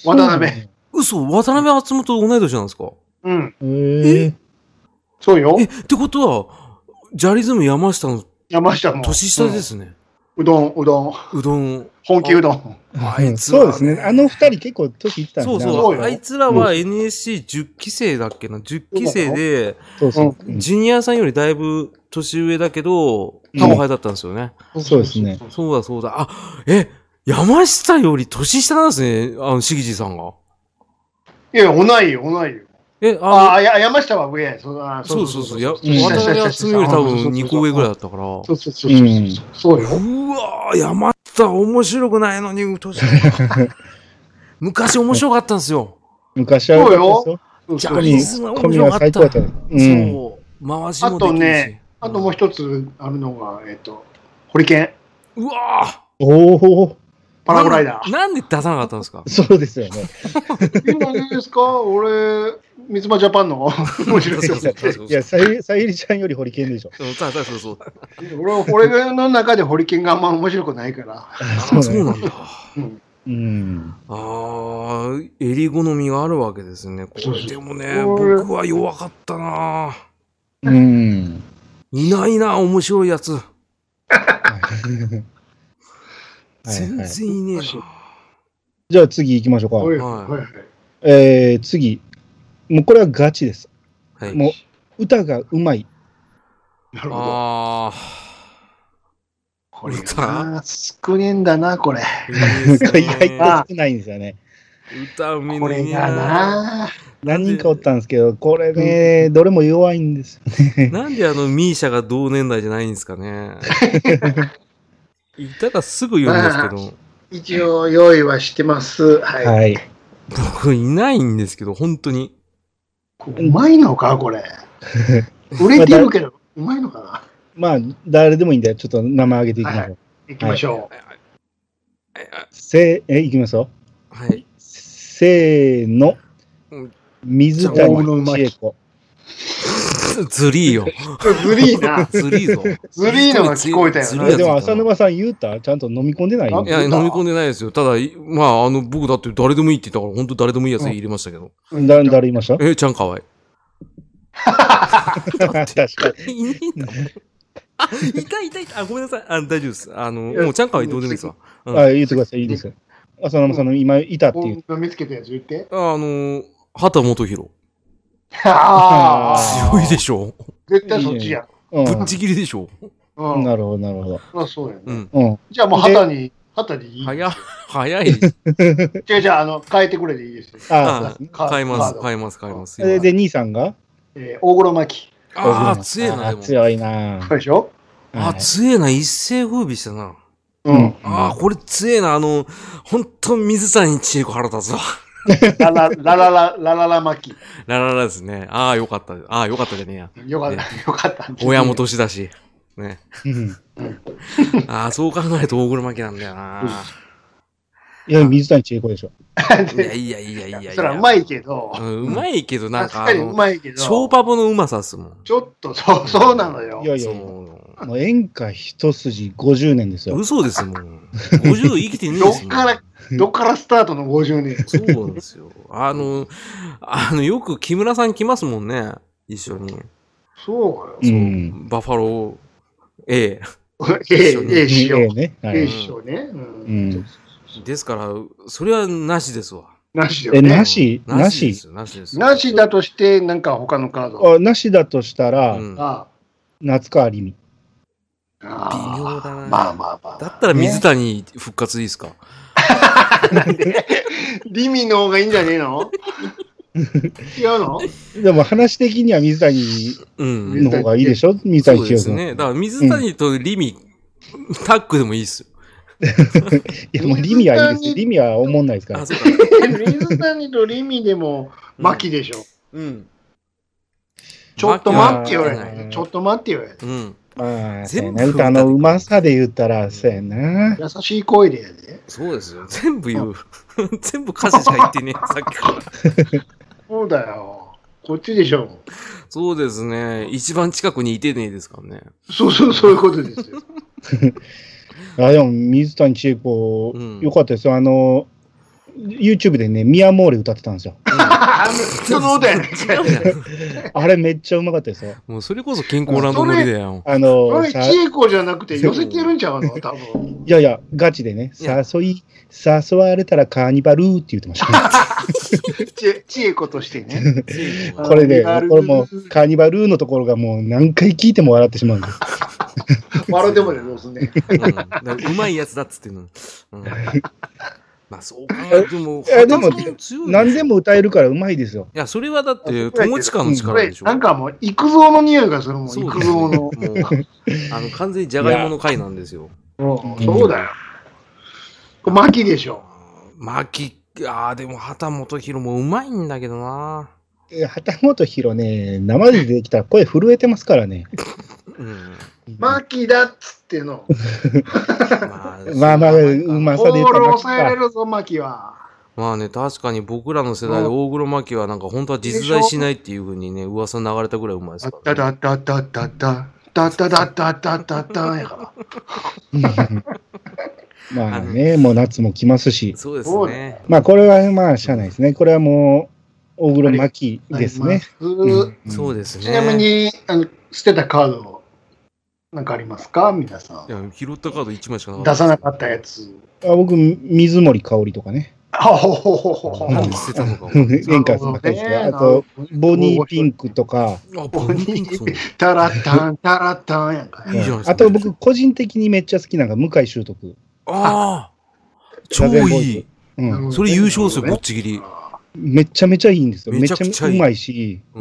渡辺。 嘘、渡辺篤と同い年なんですか？ うん。 ええ。 そうよ。 え、ってことは、ジャリズム山下の山下も年下ですね。 うどん、うどん。 うどん。 本気うどん。 あいつそうですね。あの二人結構年いったんですね。そうそう。あいつらは エヌエスシーじゅっ 期生だっけな。じゅっきせいで、そうそう。ジュニアさんよりだいぶ年上だけど、後輩だったんですよね。 そうですね。 そうだそうだ。あ、え、山下より年下なんですね。あの、しぎじさんが。 いや、同いよ、同いよ。 え、 ああ、や、山下は上。 そうそうそう。や、渡辺篤より多分にこ上ぐらいだったから。 そうそうそう。そうよ。 うわぁ、山下面白くないのに、年昔面白かったんですよ。 昔はそうよ。 ジャニーズは面白かった。そう。回しもできるし。 あとね、あともう一つあるのが、えっと、ホリケン。 うわぁ。 おお。 パラグライダー。 なんで出さなかったんですか？ そうですよね。 今何ですか？俺、三つ葉ジャパンの面白いですいや、さゆりちゃんよりホリケンでしょ。 そうそうそうそう。 俺、俺の中でホリケンがあんま面白くないから。 そうなんだ。 うん。 ああ、襟好みがあるわけですね。これでもね、僕は弱かったな。 うん。 いないな、面白いやつ。全然いねえな。 じゃあ次行きましょうか。 はいはい。 えー、次。もうこれはガチです。 はい、 もう歌がうまい。 なるほど。 ああ。 これが少ねえんだな、これ。 これ意外と少ないんですよね。 歌うめえな。 これがな。 何人かおったんですけど、これね、どれも弱いんですよね。 なんであのミーシャが同年代じゃないんですかね。いたらすぐ言うんですけど、まあ、 一応用意はしてます。はい。はい、 僕いないんですけど、本当に。 うまいのかこれ。売れてるけど、うまいのかな。 まあ、誰でもいいんで、ちょっと名前挙げていきましょう。はいはい、 いきましょう。はいはい、せえ、いきますよ。 はい。 せーの。水谷千恵子。 ずりーよ。 ずりーな。 ずりーぞ。 ずりーのが聞こえたよね。 でも浅沼さん言うたちゃんと飲み込んでないよ。 いや、飲み込んでないですよ。ただ、まあ、あの、僕だって誰でもいいって言ったから、本当誰でもいいやつ入れましたけど。 うん、誰、誰言いました？ え、ちゃんかわい。 確かに。 いねえんだもん。あ、いたいたいた。あ、ごめんなさい。あ、大丈夫です。あの、もうちゃんかわいどうでもいいですわ。 うん、あ、言ってください。いいですよ。浅沼さんの今いたっていう。 見つけたやつ言って。 あの、畑元博。 ああ。強いでしょ。 絶対そっちや。 ぶっちぎりでしょ。 うん。なるほど、なるほど。 あ、そうやね。うん。じゃあもう畑に、畑にいい。 早、早い。 じゃあ、じゃあ、あの、変えてくれでいいですよ。 ああ、変えます、変えます、変えます。 で、兄さんがえー、大黒摩季。 ああ、強いな、でも。 強いな。 そうでしょ？ あ、強いな、一世風靡したな。 うん。 ああ、これ強いな、あの、ほんと水谷千恵子腹立つわ。 ララララララララ巻き。 ラララですね。ああ、よかった。ああ、よかったじゃねえや。 よかった、よかった。 親も年だし。ね。ああ、そう考えると大黒摩季なんだよな。 いや、水谷千恵子でしょ。 いやいやいやいやいや。 それはうまいけど。 うまいけど、なんか、 確かにうまいけど。 ショーパブのうまさっすもん。 ちょっと、そう、そうなのよ。 いやいやいや。もう演歌一筋ごじゅうねんですよ。 嘘ですもん。ごじゅう生きてねえですもん。 どっから、どっからスタートのごじゅうねん。 そうなんですよ。あの、あの、よく木村さん来ますもんね。一緒に。 そうよ。 そう。うん、バファロー A。 A、A 師匠。 A ね。 A 師匠ね。うん。 ですから、それはなしですわ。 なしだよね。 え、なしなしなしです。 なしだとして、なんか他のカード。 あ、なしだとしたら、 うん、あ夏川りみ。 微妙だな。 まあまあまあ。 だったら水谷復活いいですか？ なんでリミの方がいいんじゃねえの？違うの？ でも話的には水谷の方がいいでしょ、うん、水谷千恵子。そうですね。だから水谷とリミ、うん、タッグでもいいっすよ。 いやもうリミはいいですよ。リミは思んないですから。 水谷とリミでも牧でしょ。 うん。うん、 ちょっと待ってよ。ちょっと待ってよ。 うん。 ああ、全部歌のうまさで言ったら、そうやな。 優しい声でやで。 そうですよ。全部言う。全部歌詞しか言ってねえ、さっきから。 そうだよ。こっちでしょ。 そうですね。一番近くにいてねえですからね。 そうそう、そういうことですよ。 あ、でも、水谷千恵子、よかったですよ。あの、 YouTube でね、ミアモーレ歌ってたんですよ。 人の歌やね。 あれめっちゃうまかったですよ。 もうそれこそ健康ランド乗りだよ。 あの、それ、千恵子じゃなくて寄せてるんちゃうの多分。 いやいや、ガチでね、誘い、誘われたらカーニバルーって言ってました、 ね。千恵子としてね。 これで、ね、これもカーニバルーのところがもう何回聞いても笑ってしまうんです。 笑ってもね、どうすんね。 うん、うまいやつだっつってんの。うんまあそう考えても、 いやでも、何でも歌えるからうまいですよ。 いや、それはだって、友近の力でしょ。 なんかもう、育三の匂いがするもん、育三の。もう、 あの、完全にじゃがいもの回なんですよ。 そうだよ。牧でしょ。 牧、ああ、でも、畑本博もうまいんだけどな。 畑本博ね、生で出てきたら声震えてますからね。 うん。牧だっつっての。 まあまあ、まあ、うまさで言ったら。抑えられるぞ、牧は。 まあね、確かに僕らの世代で大黒牧はなんか本当は実在しないっていうふうにね、噂流れたぐらいうまいですから、ね。 だだだだだだだだだだだだだやから。 まあね、もう夏も来ますし。 そうですね。 まあこれはまあしゃあないですね。これはもう大黒牧ですね。 そうですね。 ちなみに、あの、捨てたカード、なんかありますか皆さん。 いや、拾ったカードいちまいしかなかった。出さなかったやつ。 あ僕、水森かおりとかね。 あほほほほほ。 なんで捨てたのか。 演歌ばっかりですけど、あと、ボニーピンクとか。 あ、ボニーピンクそう。 タラッタン、タラッタンやんか。 いいじゃないですか。 あと僕、個人的にめっちゃ好きなのが向井秀徳。 ああ超いい。うん。それ優勝ですよ、ぶっちぎり。 めちゃめちゃいいんですよ。めちゃめちゃうまいし、うん、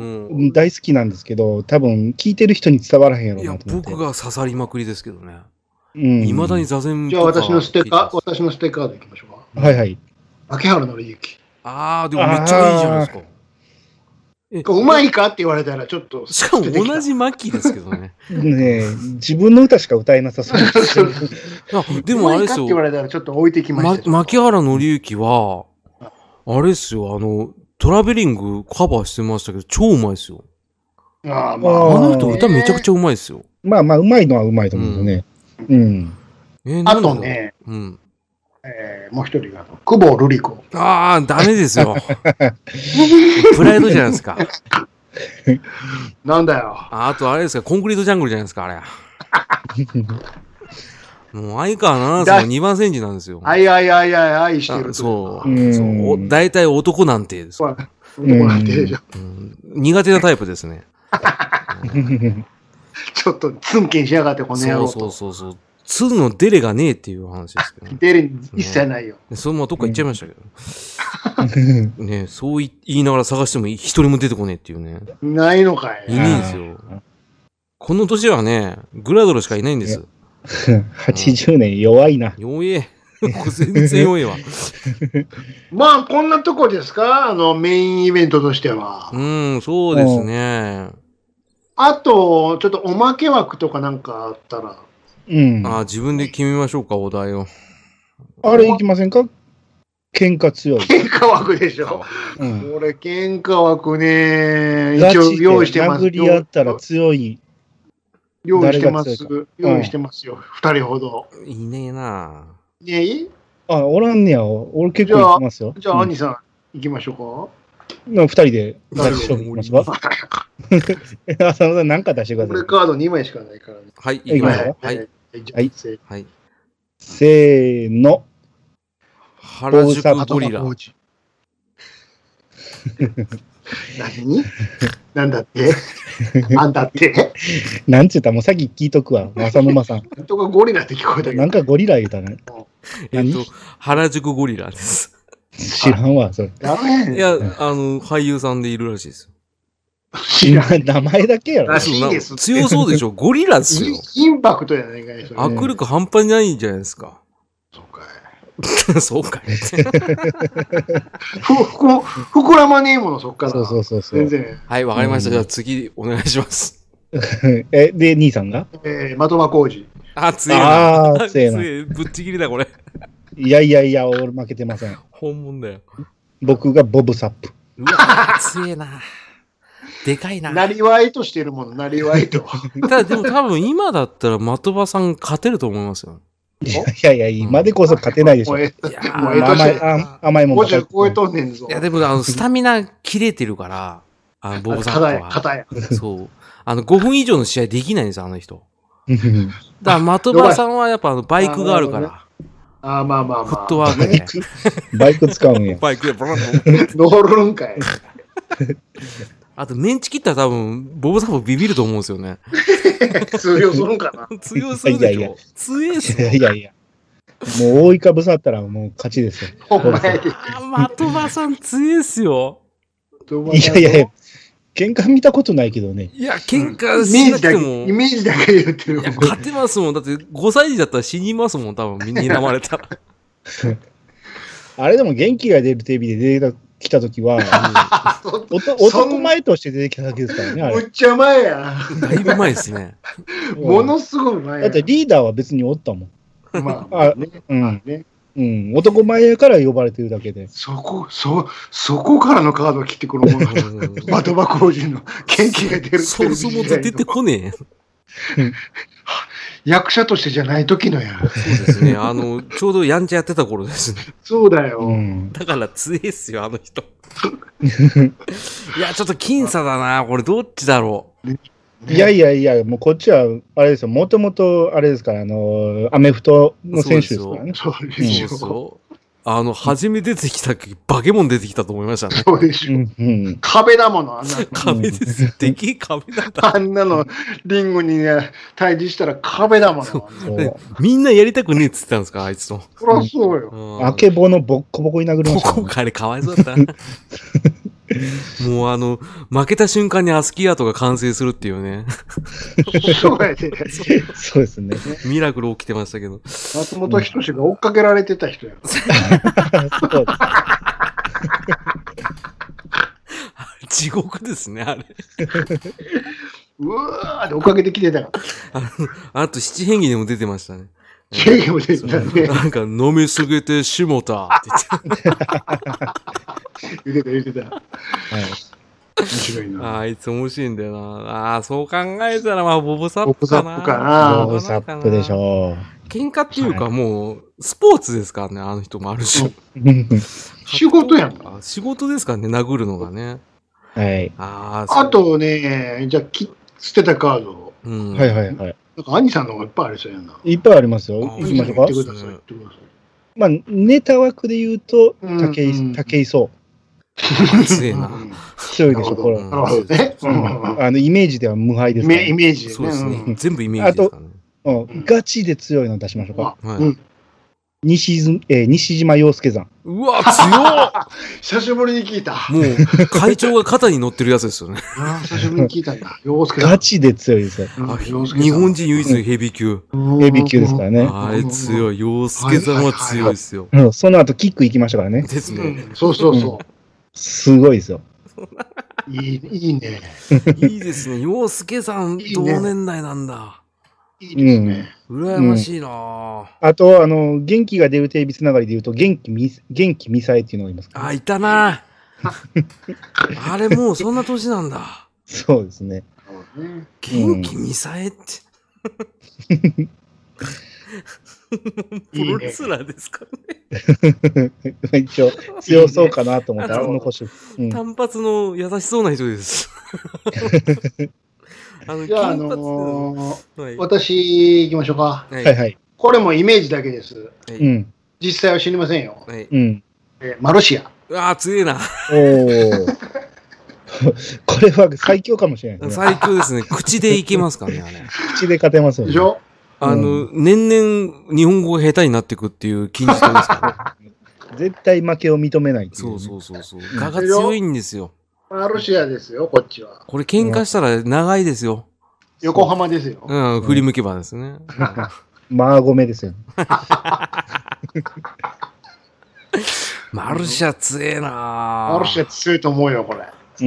大好きなんですけど、多分聞いてる人に伝わらへんやろうなと思って。 いや、僕が刺さりまくりですけどね。 うん。 いまだに座禅じゃあ私のステッカー、私のステッカーでいきましょうか。はいはい。 秋原紀之。 ああ、でもめっちゃいいじゃないですか。 うまいかって言われたらちょっと。 しかも同じマッキーですけどね。 ねえ、自分の歌しか歌えなさそうです。 でもあれですよ。 うまいかって言われたらちょっと置いてきました。 牧原紀之は、あれですよ、あの、トラベリングカバーしてましたけど、超うまいですよ。 ああ、まあ。 あの人歌めちゃくちゃうまいですよ。 まあまあ、うまいのはうまいと思うよね。うん。 えあとね、うん。えー、もう一人が、久保瑠璃子。 ああ、ダメですよ。プライドじゃないですか。 なんだよ。 ああとあれですか、コンクリートジャングルじゃないですか、あれ。もう相川七瀬のにばん煎じなんですよ。 あいあいあいあい愛してる。 そう。そう。大体男なんてです。 男なんてじゃん。苦手なタイプですね。 ちょっとツンケンしやがって、この野郎。 そうそうそう。ツンのデレがねえっていう話ですけど、ね。 デレ一切ないよ。 そのままどっか行っちゃいましたけど。ねそう言いながら探しても一人も出てこねえっていうね。 ないのかい。 いねえんですよ。この年はね、グラドルしかいないんです。 はちじゅうねん弱いな。 弱え。全然弱いわ。 まあ、こんなとこですかあの、メインイベントとしては。 うん、そうですね。 あと、ちょっとおまけ枠とかなんかあったら。 うん。 あ自分で決めましょうか、お題を。 あれいきませんか喧嘩強い。 喧嘩枠でしょ。うん、これ、喧嘩枠ね、一応用意してます。 殴り合ったら強い。 用意してます。用意してますよ。二、うん、人ほど。 いねえなぁ。 ねえあ、おらんねや。俺結構行きますよ。 じゃあ、兄さん、行きましょうか。二人で出しておきますか。浅野さん、何か出してください。 これカードにまいしかないからね。 はい、行きましょう。 はい。 はい。 はい。 せーの。 原宿ゴリラ。 何なんだってなんだってなんつったらもうさっき聞いとくわ。浅沼さん。 なんとかゴリラって聞こえたけど。 なんかゴリラ言うたね。 えっと、原宿ゴリラです。 知らんわ、それ。 いや、あの、俳優さんでいるらしいですよ。 知らん、名前だけやろ。 らしいです。 強そうでしょ。ゴリラですよ。 インパクトやないかい。 握力半端ないんじゃないですか。 そうかい。そうかい。ふ、 ふ、膨らまねえもの、そっから。 そうそうそうそう。 全然。 はい、わかりました。じゃあ次、お願いします。 え、で、兄さんがえー、的場浩二。 あ、強いな。 ああ、強いな。 ぶっちぎりだ、これ。 いやいやいや、俺負けてません。 本物だよ。 僕がボブサップ。 うわ、強いな。でかいな。 なりわいとしてるもの、なりわいと。 ただでも多分今だったら的場さん勝てると思いますよ。 いやいや、今でこそ勝てないでしょ。いや甘い、甘いもん。 ごじゅう超えとんねんぞ。 いや、でも、あの、スタミナ切れてるから、あの、ボブサップは。 肩や。 そう。あの、ごふん以上の試合できないんですよ、あの人。だから、的場さんはやっぱ、あの、バイクがあるから。 ああ、まあまあまあ。 フットワークで。 バイク使うんや。 バイクでブランブラン。乗るんかい。 あと、メンチ切ったら多分、ボブサップビビると思うんですよね。 通用するんかな。 通用するでしょ。いやいや強いっすよ。 いやいや。もう覆いかぶさったらもう勝ちですよ。 お前。 あ、的場さん強いっすよ。 いやいやいや。喧嘩見たことないけどね。 いや、喧嘩しなくても。 イメージだけ言ってる。 いや、勝てますもん。だってごさい児だったら死にますもん、多分、睨まれたら。 あれでも元気が出るテレビで出てきたときは、男前として出てきただけですからね、あれ。 むっちゃ前や。 だいぶ前ですね。 ものすごい前や。 だってリーダーは別におったもん。 まあ、あね、うん、ね。 うん、男前やから呼ばれてるだけで。 そこ、そ、そこからのカードを切ってくるもの。的場浩司の元気が出る。 そもそも出てこねえ。 役者としてじゃない時のや。 そうですね。あの、ちょうどやんちゃやってた頃ですね。 そうだよ。 うん、 だから強いっすよ、あの人。いや、ちょっと僅差だな。これどっちだろう。ね、 いやいやいや、もうこっちは、あれですよ、もともと、あれですから、あの、アメフトの選手ですからね。 そうですよ。 あの、初め出てきた時、バケモン出てきたと思いましたね。 そうでしょ。うん、壁だもの、あんな。 壁です。でき壁だった。 あんなの、リングにね、対峙したら壁だもの。 みんなやりたくねえっつってたんですか、あいつと。 そりゃそうよ。 あけぼのボッコボコに殴りました、ね。 ボコボコ、あれかわいそうだった。もうあの、負けた瞬間にアスキーアートが完成するっていうね。 そうやね。 そうですね。 ミラクル起きてましたけど。 松本人志が追っかけられてた人や。 地獄ですね、あれ。 うわーって追っかけてきてたから。 あ, あと七変化でも出てましたね。 七変化も出てたね。 なんか飲みすぎてしもたって言って。 言ってた言ってた。はい。面白いな。 あいつ面白いんだよな。ああ、そう考えたらまあボブサップかな。 ボブサップかな。 ボブサップでしょう。喧嘩っていうかもうスポーツですからね、あの人もある種。 仕事やんか。 仕事ですからね、殴るのがね。 はい。 ああ、あとね、じゃあき捨てたカード。 うん、はいはいはい。 なんか兄さんの方がいっぱいありそうやな。 いっぱいありますよ。行きましょうか。言ってください。言ってください。まあ、ネタ枠で言うと、武井、武井壮。 強いな。 強いでしょ、これ。なるほどね。あの、イメージでは無敗ですから。 イメージそうですね。全部イメージですからね。 あと、ガチで強いの出しましょうか。はい。西、えー、西島洋介さん。 うわ、強っ久しぶりに聞いた。 もう、会長が肩に乗ってるやつですよね。 ああ、久しぶりに聞いたんだ。洋介さん。 ガチで強いですよ。 日本人唯一のヘビー級。 ヘビー級ですからね。 あい、強い。洋介さんは強いですよ。 その後、キック行きましたからね。 ですね。 そうそうそう。 すごいですよ。 いい、いいね。 いいですね。洋介さん、同年代なんだ。 いいですね。 羨ましいな、 あと、あの、元気が出るテレビつながりで言うと、元気み、元気みさえっていうのがいますあ、いたなあれもうそんな年なんだ。 そうですね。 元気みさえって。プロレスラーですかね。一応、強そうかなと思ったら、残し、 うん、単発の優しそうな人です。 あの、じゃあ、あのーはい、私、行きましょうか。 はいはい。 これもイメージだけです。 はい、 実際は知りませんよ。 はい、うん。 えー、マルシア。 うわー、強いな。 おー。これは最強かもしれないですね。最強ですね。口でいけますからね、あれ。 口で勝てますよね。 でしょあの、うん、年々日本語が下手になっていくっていう禁じ手ですから、 ね。絶対負けを認めない、ね。 そうそうそうそう。我が強いんですよ。 マルシアですよ、こっちは。 これ喧嘩したら長いですよ。 横浜ですよ。 うん、振り向けばですね。 マーゴメですよ。 マルシア強えなマルシア強いと思うよ、これ。 うん。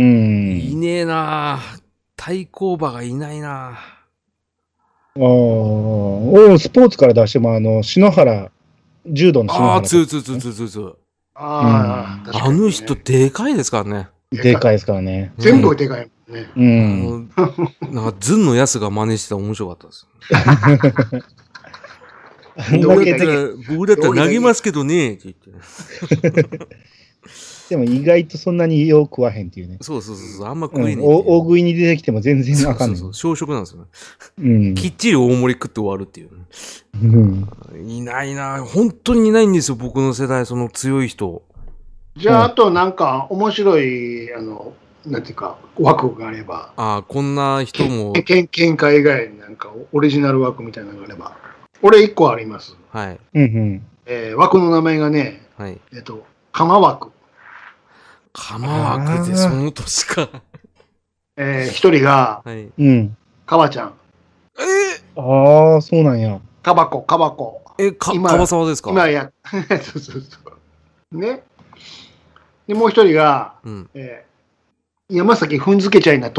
いねえな対抗馬がいないなああ、おスポーツから出しても、あの、篠原、柔道の篠原。 ああ、強い強い強い強い強い。 ああ、あの人でかいですからね。 でかいですからね。 全部でかいもんね。 うん。 なんか、ズンのヤスが真似してたら面白かったです。 僕だったら、僕だったら投げますけどね、って言って。 でも意外とそんなによう食わへんっていうね。 そうそうそう、あんま食えねえ、 うん。大食いに出てきても全然あかんねん。 そうそうそう、小食なんですよね。 うん。 きっちり大盛り食って終わるっていう、ね。うん。いないな、本当にいないんですよ、僕の世代、その強い人。 じゃあ、あとなんか面白い、あの、なんていうか、枠があれば。 ああ、こんな人も。 けん喧嘩以外になんかオリジナル枠みたいなのがあれば。俺一個あります。 はい。 うんうん。 えー、枠の名前がね、 はい。 えっと、釜枠。 釜枠でその年か。 えー、一人が、 はい。 うん。 かばちゃん。 えー、ああ、そうなんや。 かばこ、かばこ。 え、か、かばさわですか？ 今や、そうそうそう。ね。で、もう一人が、うん、えー、山崎ふんづけちゃいな徹。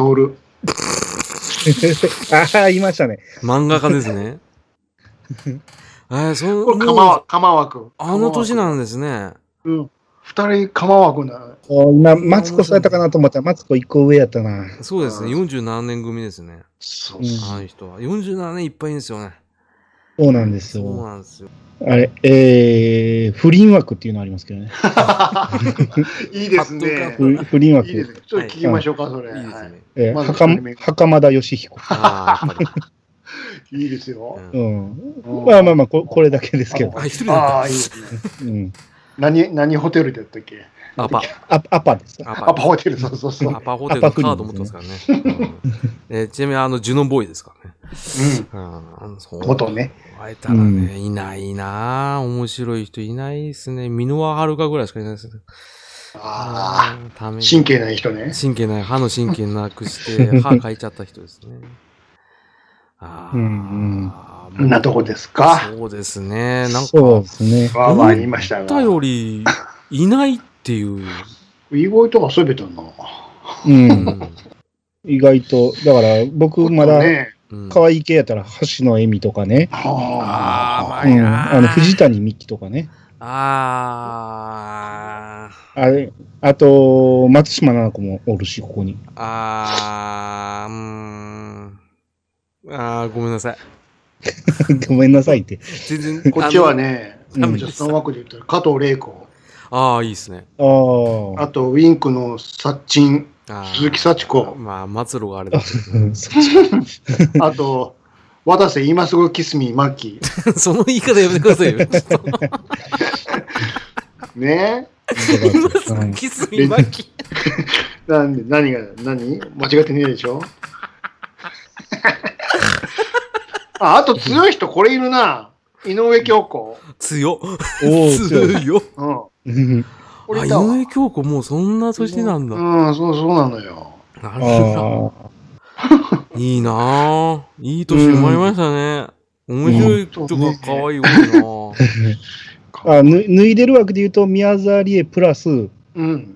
ああ、いましたね。 漫画家ですね。えー、その、 これ、釜、釜枠。 あの年なんですね。 うん。二人釜枠な。 今、マツコされたかなと思ったら、マツコ一個上やったな。 そうですね。よんじゅうななねん組ですね。 そうそう。 あの人は。よんじゅうななねんいっぱいいんですよね。 そうなんですよ。 そうなんですよ。 あれ、えー、不倫枠っていうのありますけどね。 いいですね。 不倫枠。 いいですね。ちょっと聞きましょうか、それ。いいですね。 えー、袴田義彦。 いいですよ。 うん。まあまあまあ、これだけですけど。 ああ、いいですね。うん。何、何ホテルだったっけ？ アパ。 アパです。 アパホテル、そうそうそう。 アパホテルのカード持ってますからね。えちなみに、あの、ジュノンボーイですからね。 うん。元ね。 会えたらね、いないなぁ。面白い人いないですね。箕輪遥ぐらいしかいないですね。 ああ。神経ない人ね。 神経ない。歯の神経なくして、歯かいちゃった人ですね。 ああ。うんこんなとこですか。 そうですね。なんか、 そうですね。 わーわー言いましたが。 思ったより、いないっていう。 意外と遊べたな。 うん。意外と、だから僕まだ、可愛い系やったら橋野恵美とかね。 ああ、 うん、あの藤谷美紀とかね。 ああ。あれ、あと、松島菜々子もおるし、ここに。 ああ、うん。ああ、ごめんなさい。 ごめんなさいって。 全然。 こっちはね、その枠で言ったら加藤玲子。 ああ、いいですね。 ああ。 あと、ウィンクのサッチン、鈴木幸子。 まあ、末路があれだけど。あと、渡瀬今すぐキスミーマッキー。その言い方やめてくださいよ。 ねえ。今すぐキスミーマッキー。なんで、何が、何間違ってねえでしょあ, あと強い人これいるな。井上京子。 強っ。 お強っ。 うん。 あ、井上京子もうそんな年なんだ。 うん、そうそうなのよ。 なるほど。いいなぁ。いい年生まれましたね。面白い人が可愛い多いなぁ。 あ、脱いでる枠で言うと、宮沢りえプラス、 うん。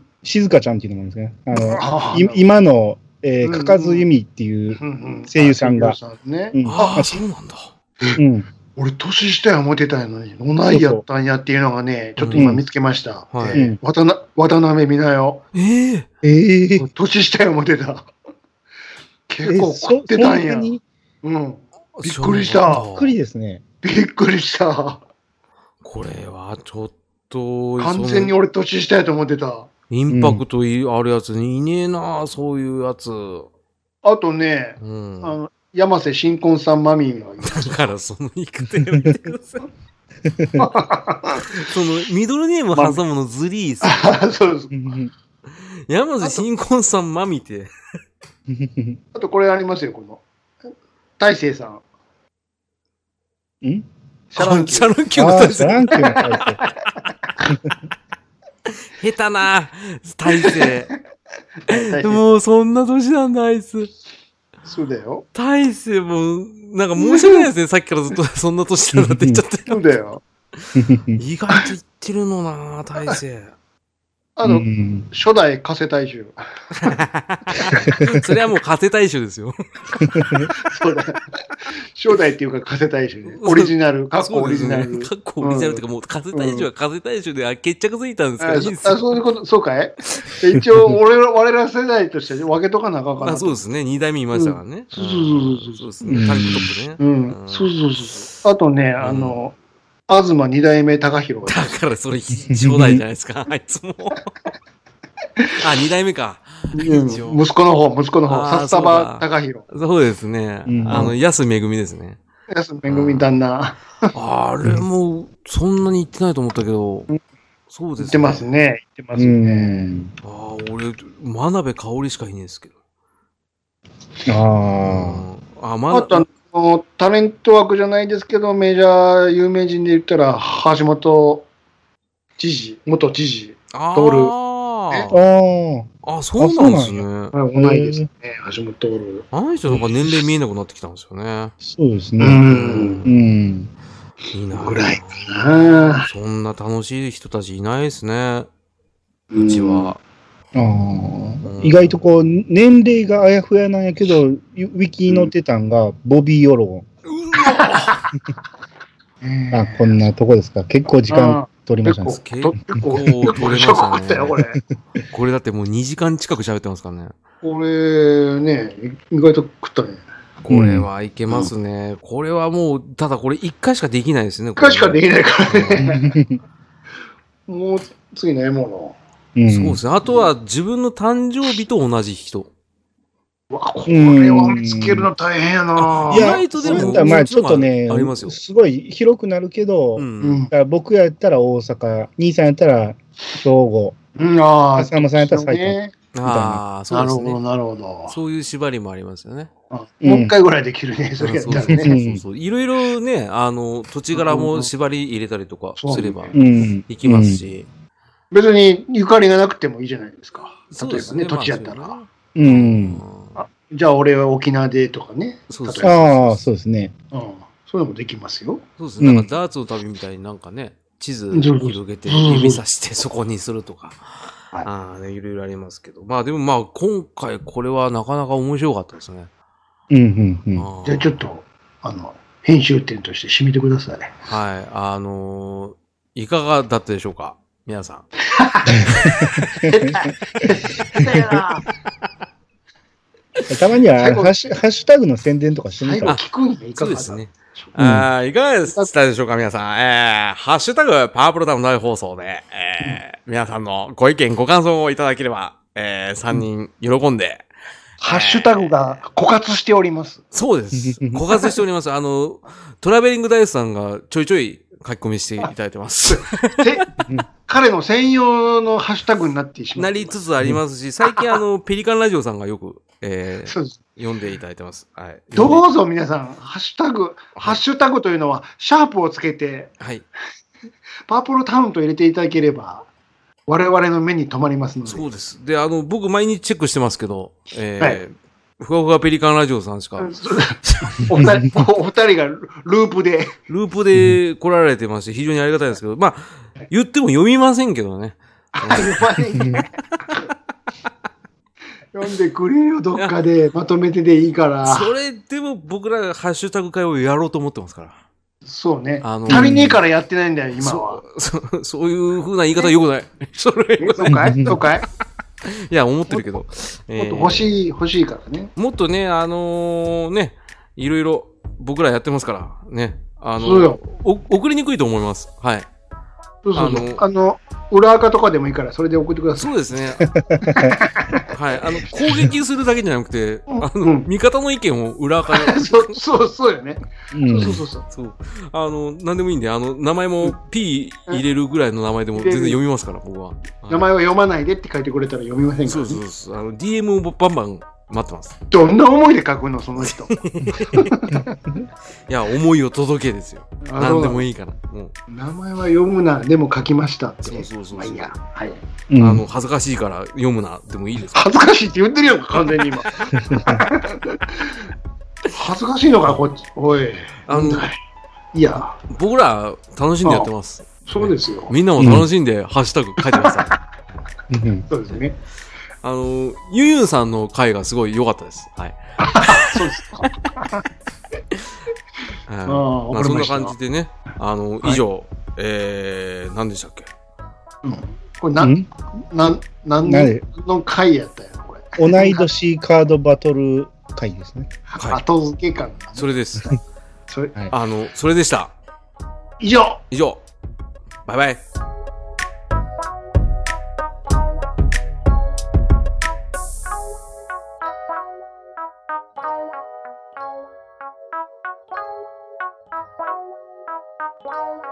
静香ちゃんっていうのもあるんですね。あの、今の、えー、かかずゆみっていう声優さんが。 ね。 ああ、そうなんだ。 うん。 俺、年下や思ってたのに、同いやったんやっていうのがね、ちょっと今見つけました。 はい。 渡辺美奈代。 ええ。 ええ。 年下や思ってた。結構食ってたんや。うん。びっくりした。 びっくりですね。 びっくりした。 これはちょっと。 完全に俺年下やと思ってた。 インパクトあるやつにいねえな、そういうやつ。 あとね、 うん、 あの山瀬新婚さんマミーがいだからその言い方やめてください。そのミドルネーム挟むのずりーす、 ね。そうです。 山瀬新婚さんマミーって。 あとこれありますよ、この。大勢さん。 んシャランキュー。シャランキューの大勢。 シャランキューの大勢。 下手な大勢。もうそんな年なんだ、あいつ。 そうだよ。 大勢も、なんか申し訳ないですね。さっきからずっとそんな年なんだって言っちゃって。 そうだよ。 意外と言ってるのな、大勢。 あの、うん、初代加瀬大衆。 それはもう加瀬大衆ですよ。 そうだ。初代っていうか加瀬大衆ね。オリジナル、かっこオリジナル。 かっこオリジナルっていうかもう加瀬大衆は加瀬大衆で決着ついたんですから、 うん、あ, あそういうこと、そうかい一応俺ら、我ら世代として分けとかなあかんかな。 あそうですね。二代目いましたからね。 うん、そうそうそうそう。 そうですね。タンクトップね。 うん。うん、そうそうそう。あとね、あの、 東二代目高弘だからそれ初代じゃないですか、あいつも。あ、二代目か。 うん、息子の方、息子の方、札束高弘。 そうですね。うん、あの、安めぐみですね。 安めぐみ旦那。 あれも、そんなに言ってないと思ったけど、うん、そうですね。 言ってますね。言ってますね。 ああ、俺、真鍋かおりしかいないですけど。 ああ。あ、まだ。あと、タレント枠じゃないですけど、メジャー有名人で言ったら、橋本知事、元知事、 通る。 ああ、そうなんですね。 同いですね、橋本徹。 あの人なんか年齢見えなくなってきたんですよね。 そうですね。うん。 いいな。 ぐらいかな。 そんな楽しい人たちいないですね。うちは。 ああ。意外とこう、年齢があやふやなんやけど、ウィキに載ってたんが、ボビー・オロゴン。あ、こんなとこですか。結構時間取りましたね。 結構取れましたね。これ。これだってもうにじかん近く喋ってますからね。 これね、意外と食ったね。 これはいけますね。これはもう、ただこれいっかいしかできないですね。いっかいしかできないからね。もう次ないもの。そうですね。あとは自分の誕生日と同じ人。 わ、これを見つけるの大変やな。 意外とでも、まあちょっとね、すごい広くなるけど、僕やったら大阪、兄さんやったら兵庫、笠間さんやったら埼玉。 ああ、そうですね。 なるほど、なるほど。 そういう縛りもありますよね。 もう一回ぐらいできるね、それやったらね。そうそう。いろいろね、あの、土地柄も縛り入れたりとかすれば、いきますし。 別にゆかりがなくてもいいじゃないですか。例えばね、土地やったら。 うん。 じゃあ俺は沖縄でとかね。 そうですね。ああ、そうですね。 うん。そういうのもできますよ。 そうですね。なんかダーツの旅みたいになんかね、地図広げて指さしてそこにするとか。ああ、ね、いろいろありますけど。まあでもまあ今回これはなかなか面白かったですね。 うんうんうん。 じゃあちょっと、あの、編集点として締めてください。 はい。あのー、いかがだったでしょうか皆さん。 たまにはハッシュ、ハッシュタグの宣伝とかしてみたら。 聞くんや、いかがですね。うん、あいかがでしたでしょうか皆さん。えー、ハッシュタグパワープロタウン大放送で、えー、皆さんのご意見、ご感想をいただければ、えー、さんにん喜んで、 ハッシュタグが枯渇しております。 そうです。枯渇しております。あの、トラベリングダイスさんがちょいちょい書き込みしていただいてます。 彼の専用のハッシュタグになってしまう。 なりつつありますし、最近あの、ペリカンラジオさんがよく、えー、そうです。読んでいただいてます。はい。 どうぞ皆さん、ハッシュタグ、はい、ハッシュタグというのは、シャープをつけて、 はい。 パープルタウンと入れていただければ、我々の目に留まりますので。 そうです。で、あの、僕毎日チェックしてますけど、えー、はい、ふわふわペリカンラジオさんしか。 お二人、お二人がループで。 ループで来られてまして、非常にありがたいんですけど、まあ、言っても読みませんけどね。 読まない。読んでくれよ、どっかでまとめてでいいから。 それでも僕らハッシュタグ会をやろうと思ってますから。 そうね。あのー、足りねえからやってないんだよ、今は。 そ, そ, そういう風な言い方はよくない。それそうかいそうかいいや、思ってるけど。 もっと欲しい、欲しいからね。 もっとね、あのー、ね、いろいろ僕らやってますから、ね。あのー、 そうよ。 送りにくいと思います。はい。 そうそうそう。あの、あの裏垢とかでもいいから、それで送ってください。 そうですね。はい。あの、攻撃するだけじゃなくて、うん、あの、うん、味方の意見を裏垢で。 そう、そう、そうよね。うん、そうそうそう。 そう。あの、なんでもいいんで、あの、名前も P 入れるぐらいの名前でも全然読みますから、僕は。 名前は読まないでって書いてくれたら読みませんから、ね。 そうそうそう。あの、ディーエム をバンバン待ってます。 どんな思いで書くの、その人。いや、思いを届けですよ。何でもいいから。もう名前は読むな、でも書きましたって。 そうそうそう。 まあいいや。はい。 あの、恥ずかしいから読むな、でもいいですか。 恥ずかしいって言ってるよ、完全に今。恥ずかしいのか、こっち。おい。 あの、 いや。 僕ら楽しんでやってます。 そうですよ。 みんなも楽しんで、ハッシュタグ書いてください。そうですね。 あの、ゆゆんさんの回がすごい良かったです。はい。 そうですか。 あまあ、そんな感じでね、あの、以上、はい、えー、何でしたっけ、 うん、これ、なん、なん、なんの回やったやろ、これ。 同い年カードバトル回ですね。 はい、後付け感、ね。 それです。それ、あの、それでした。 以上。 以上。バイバイ。Wow.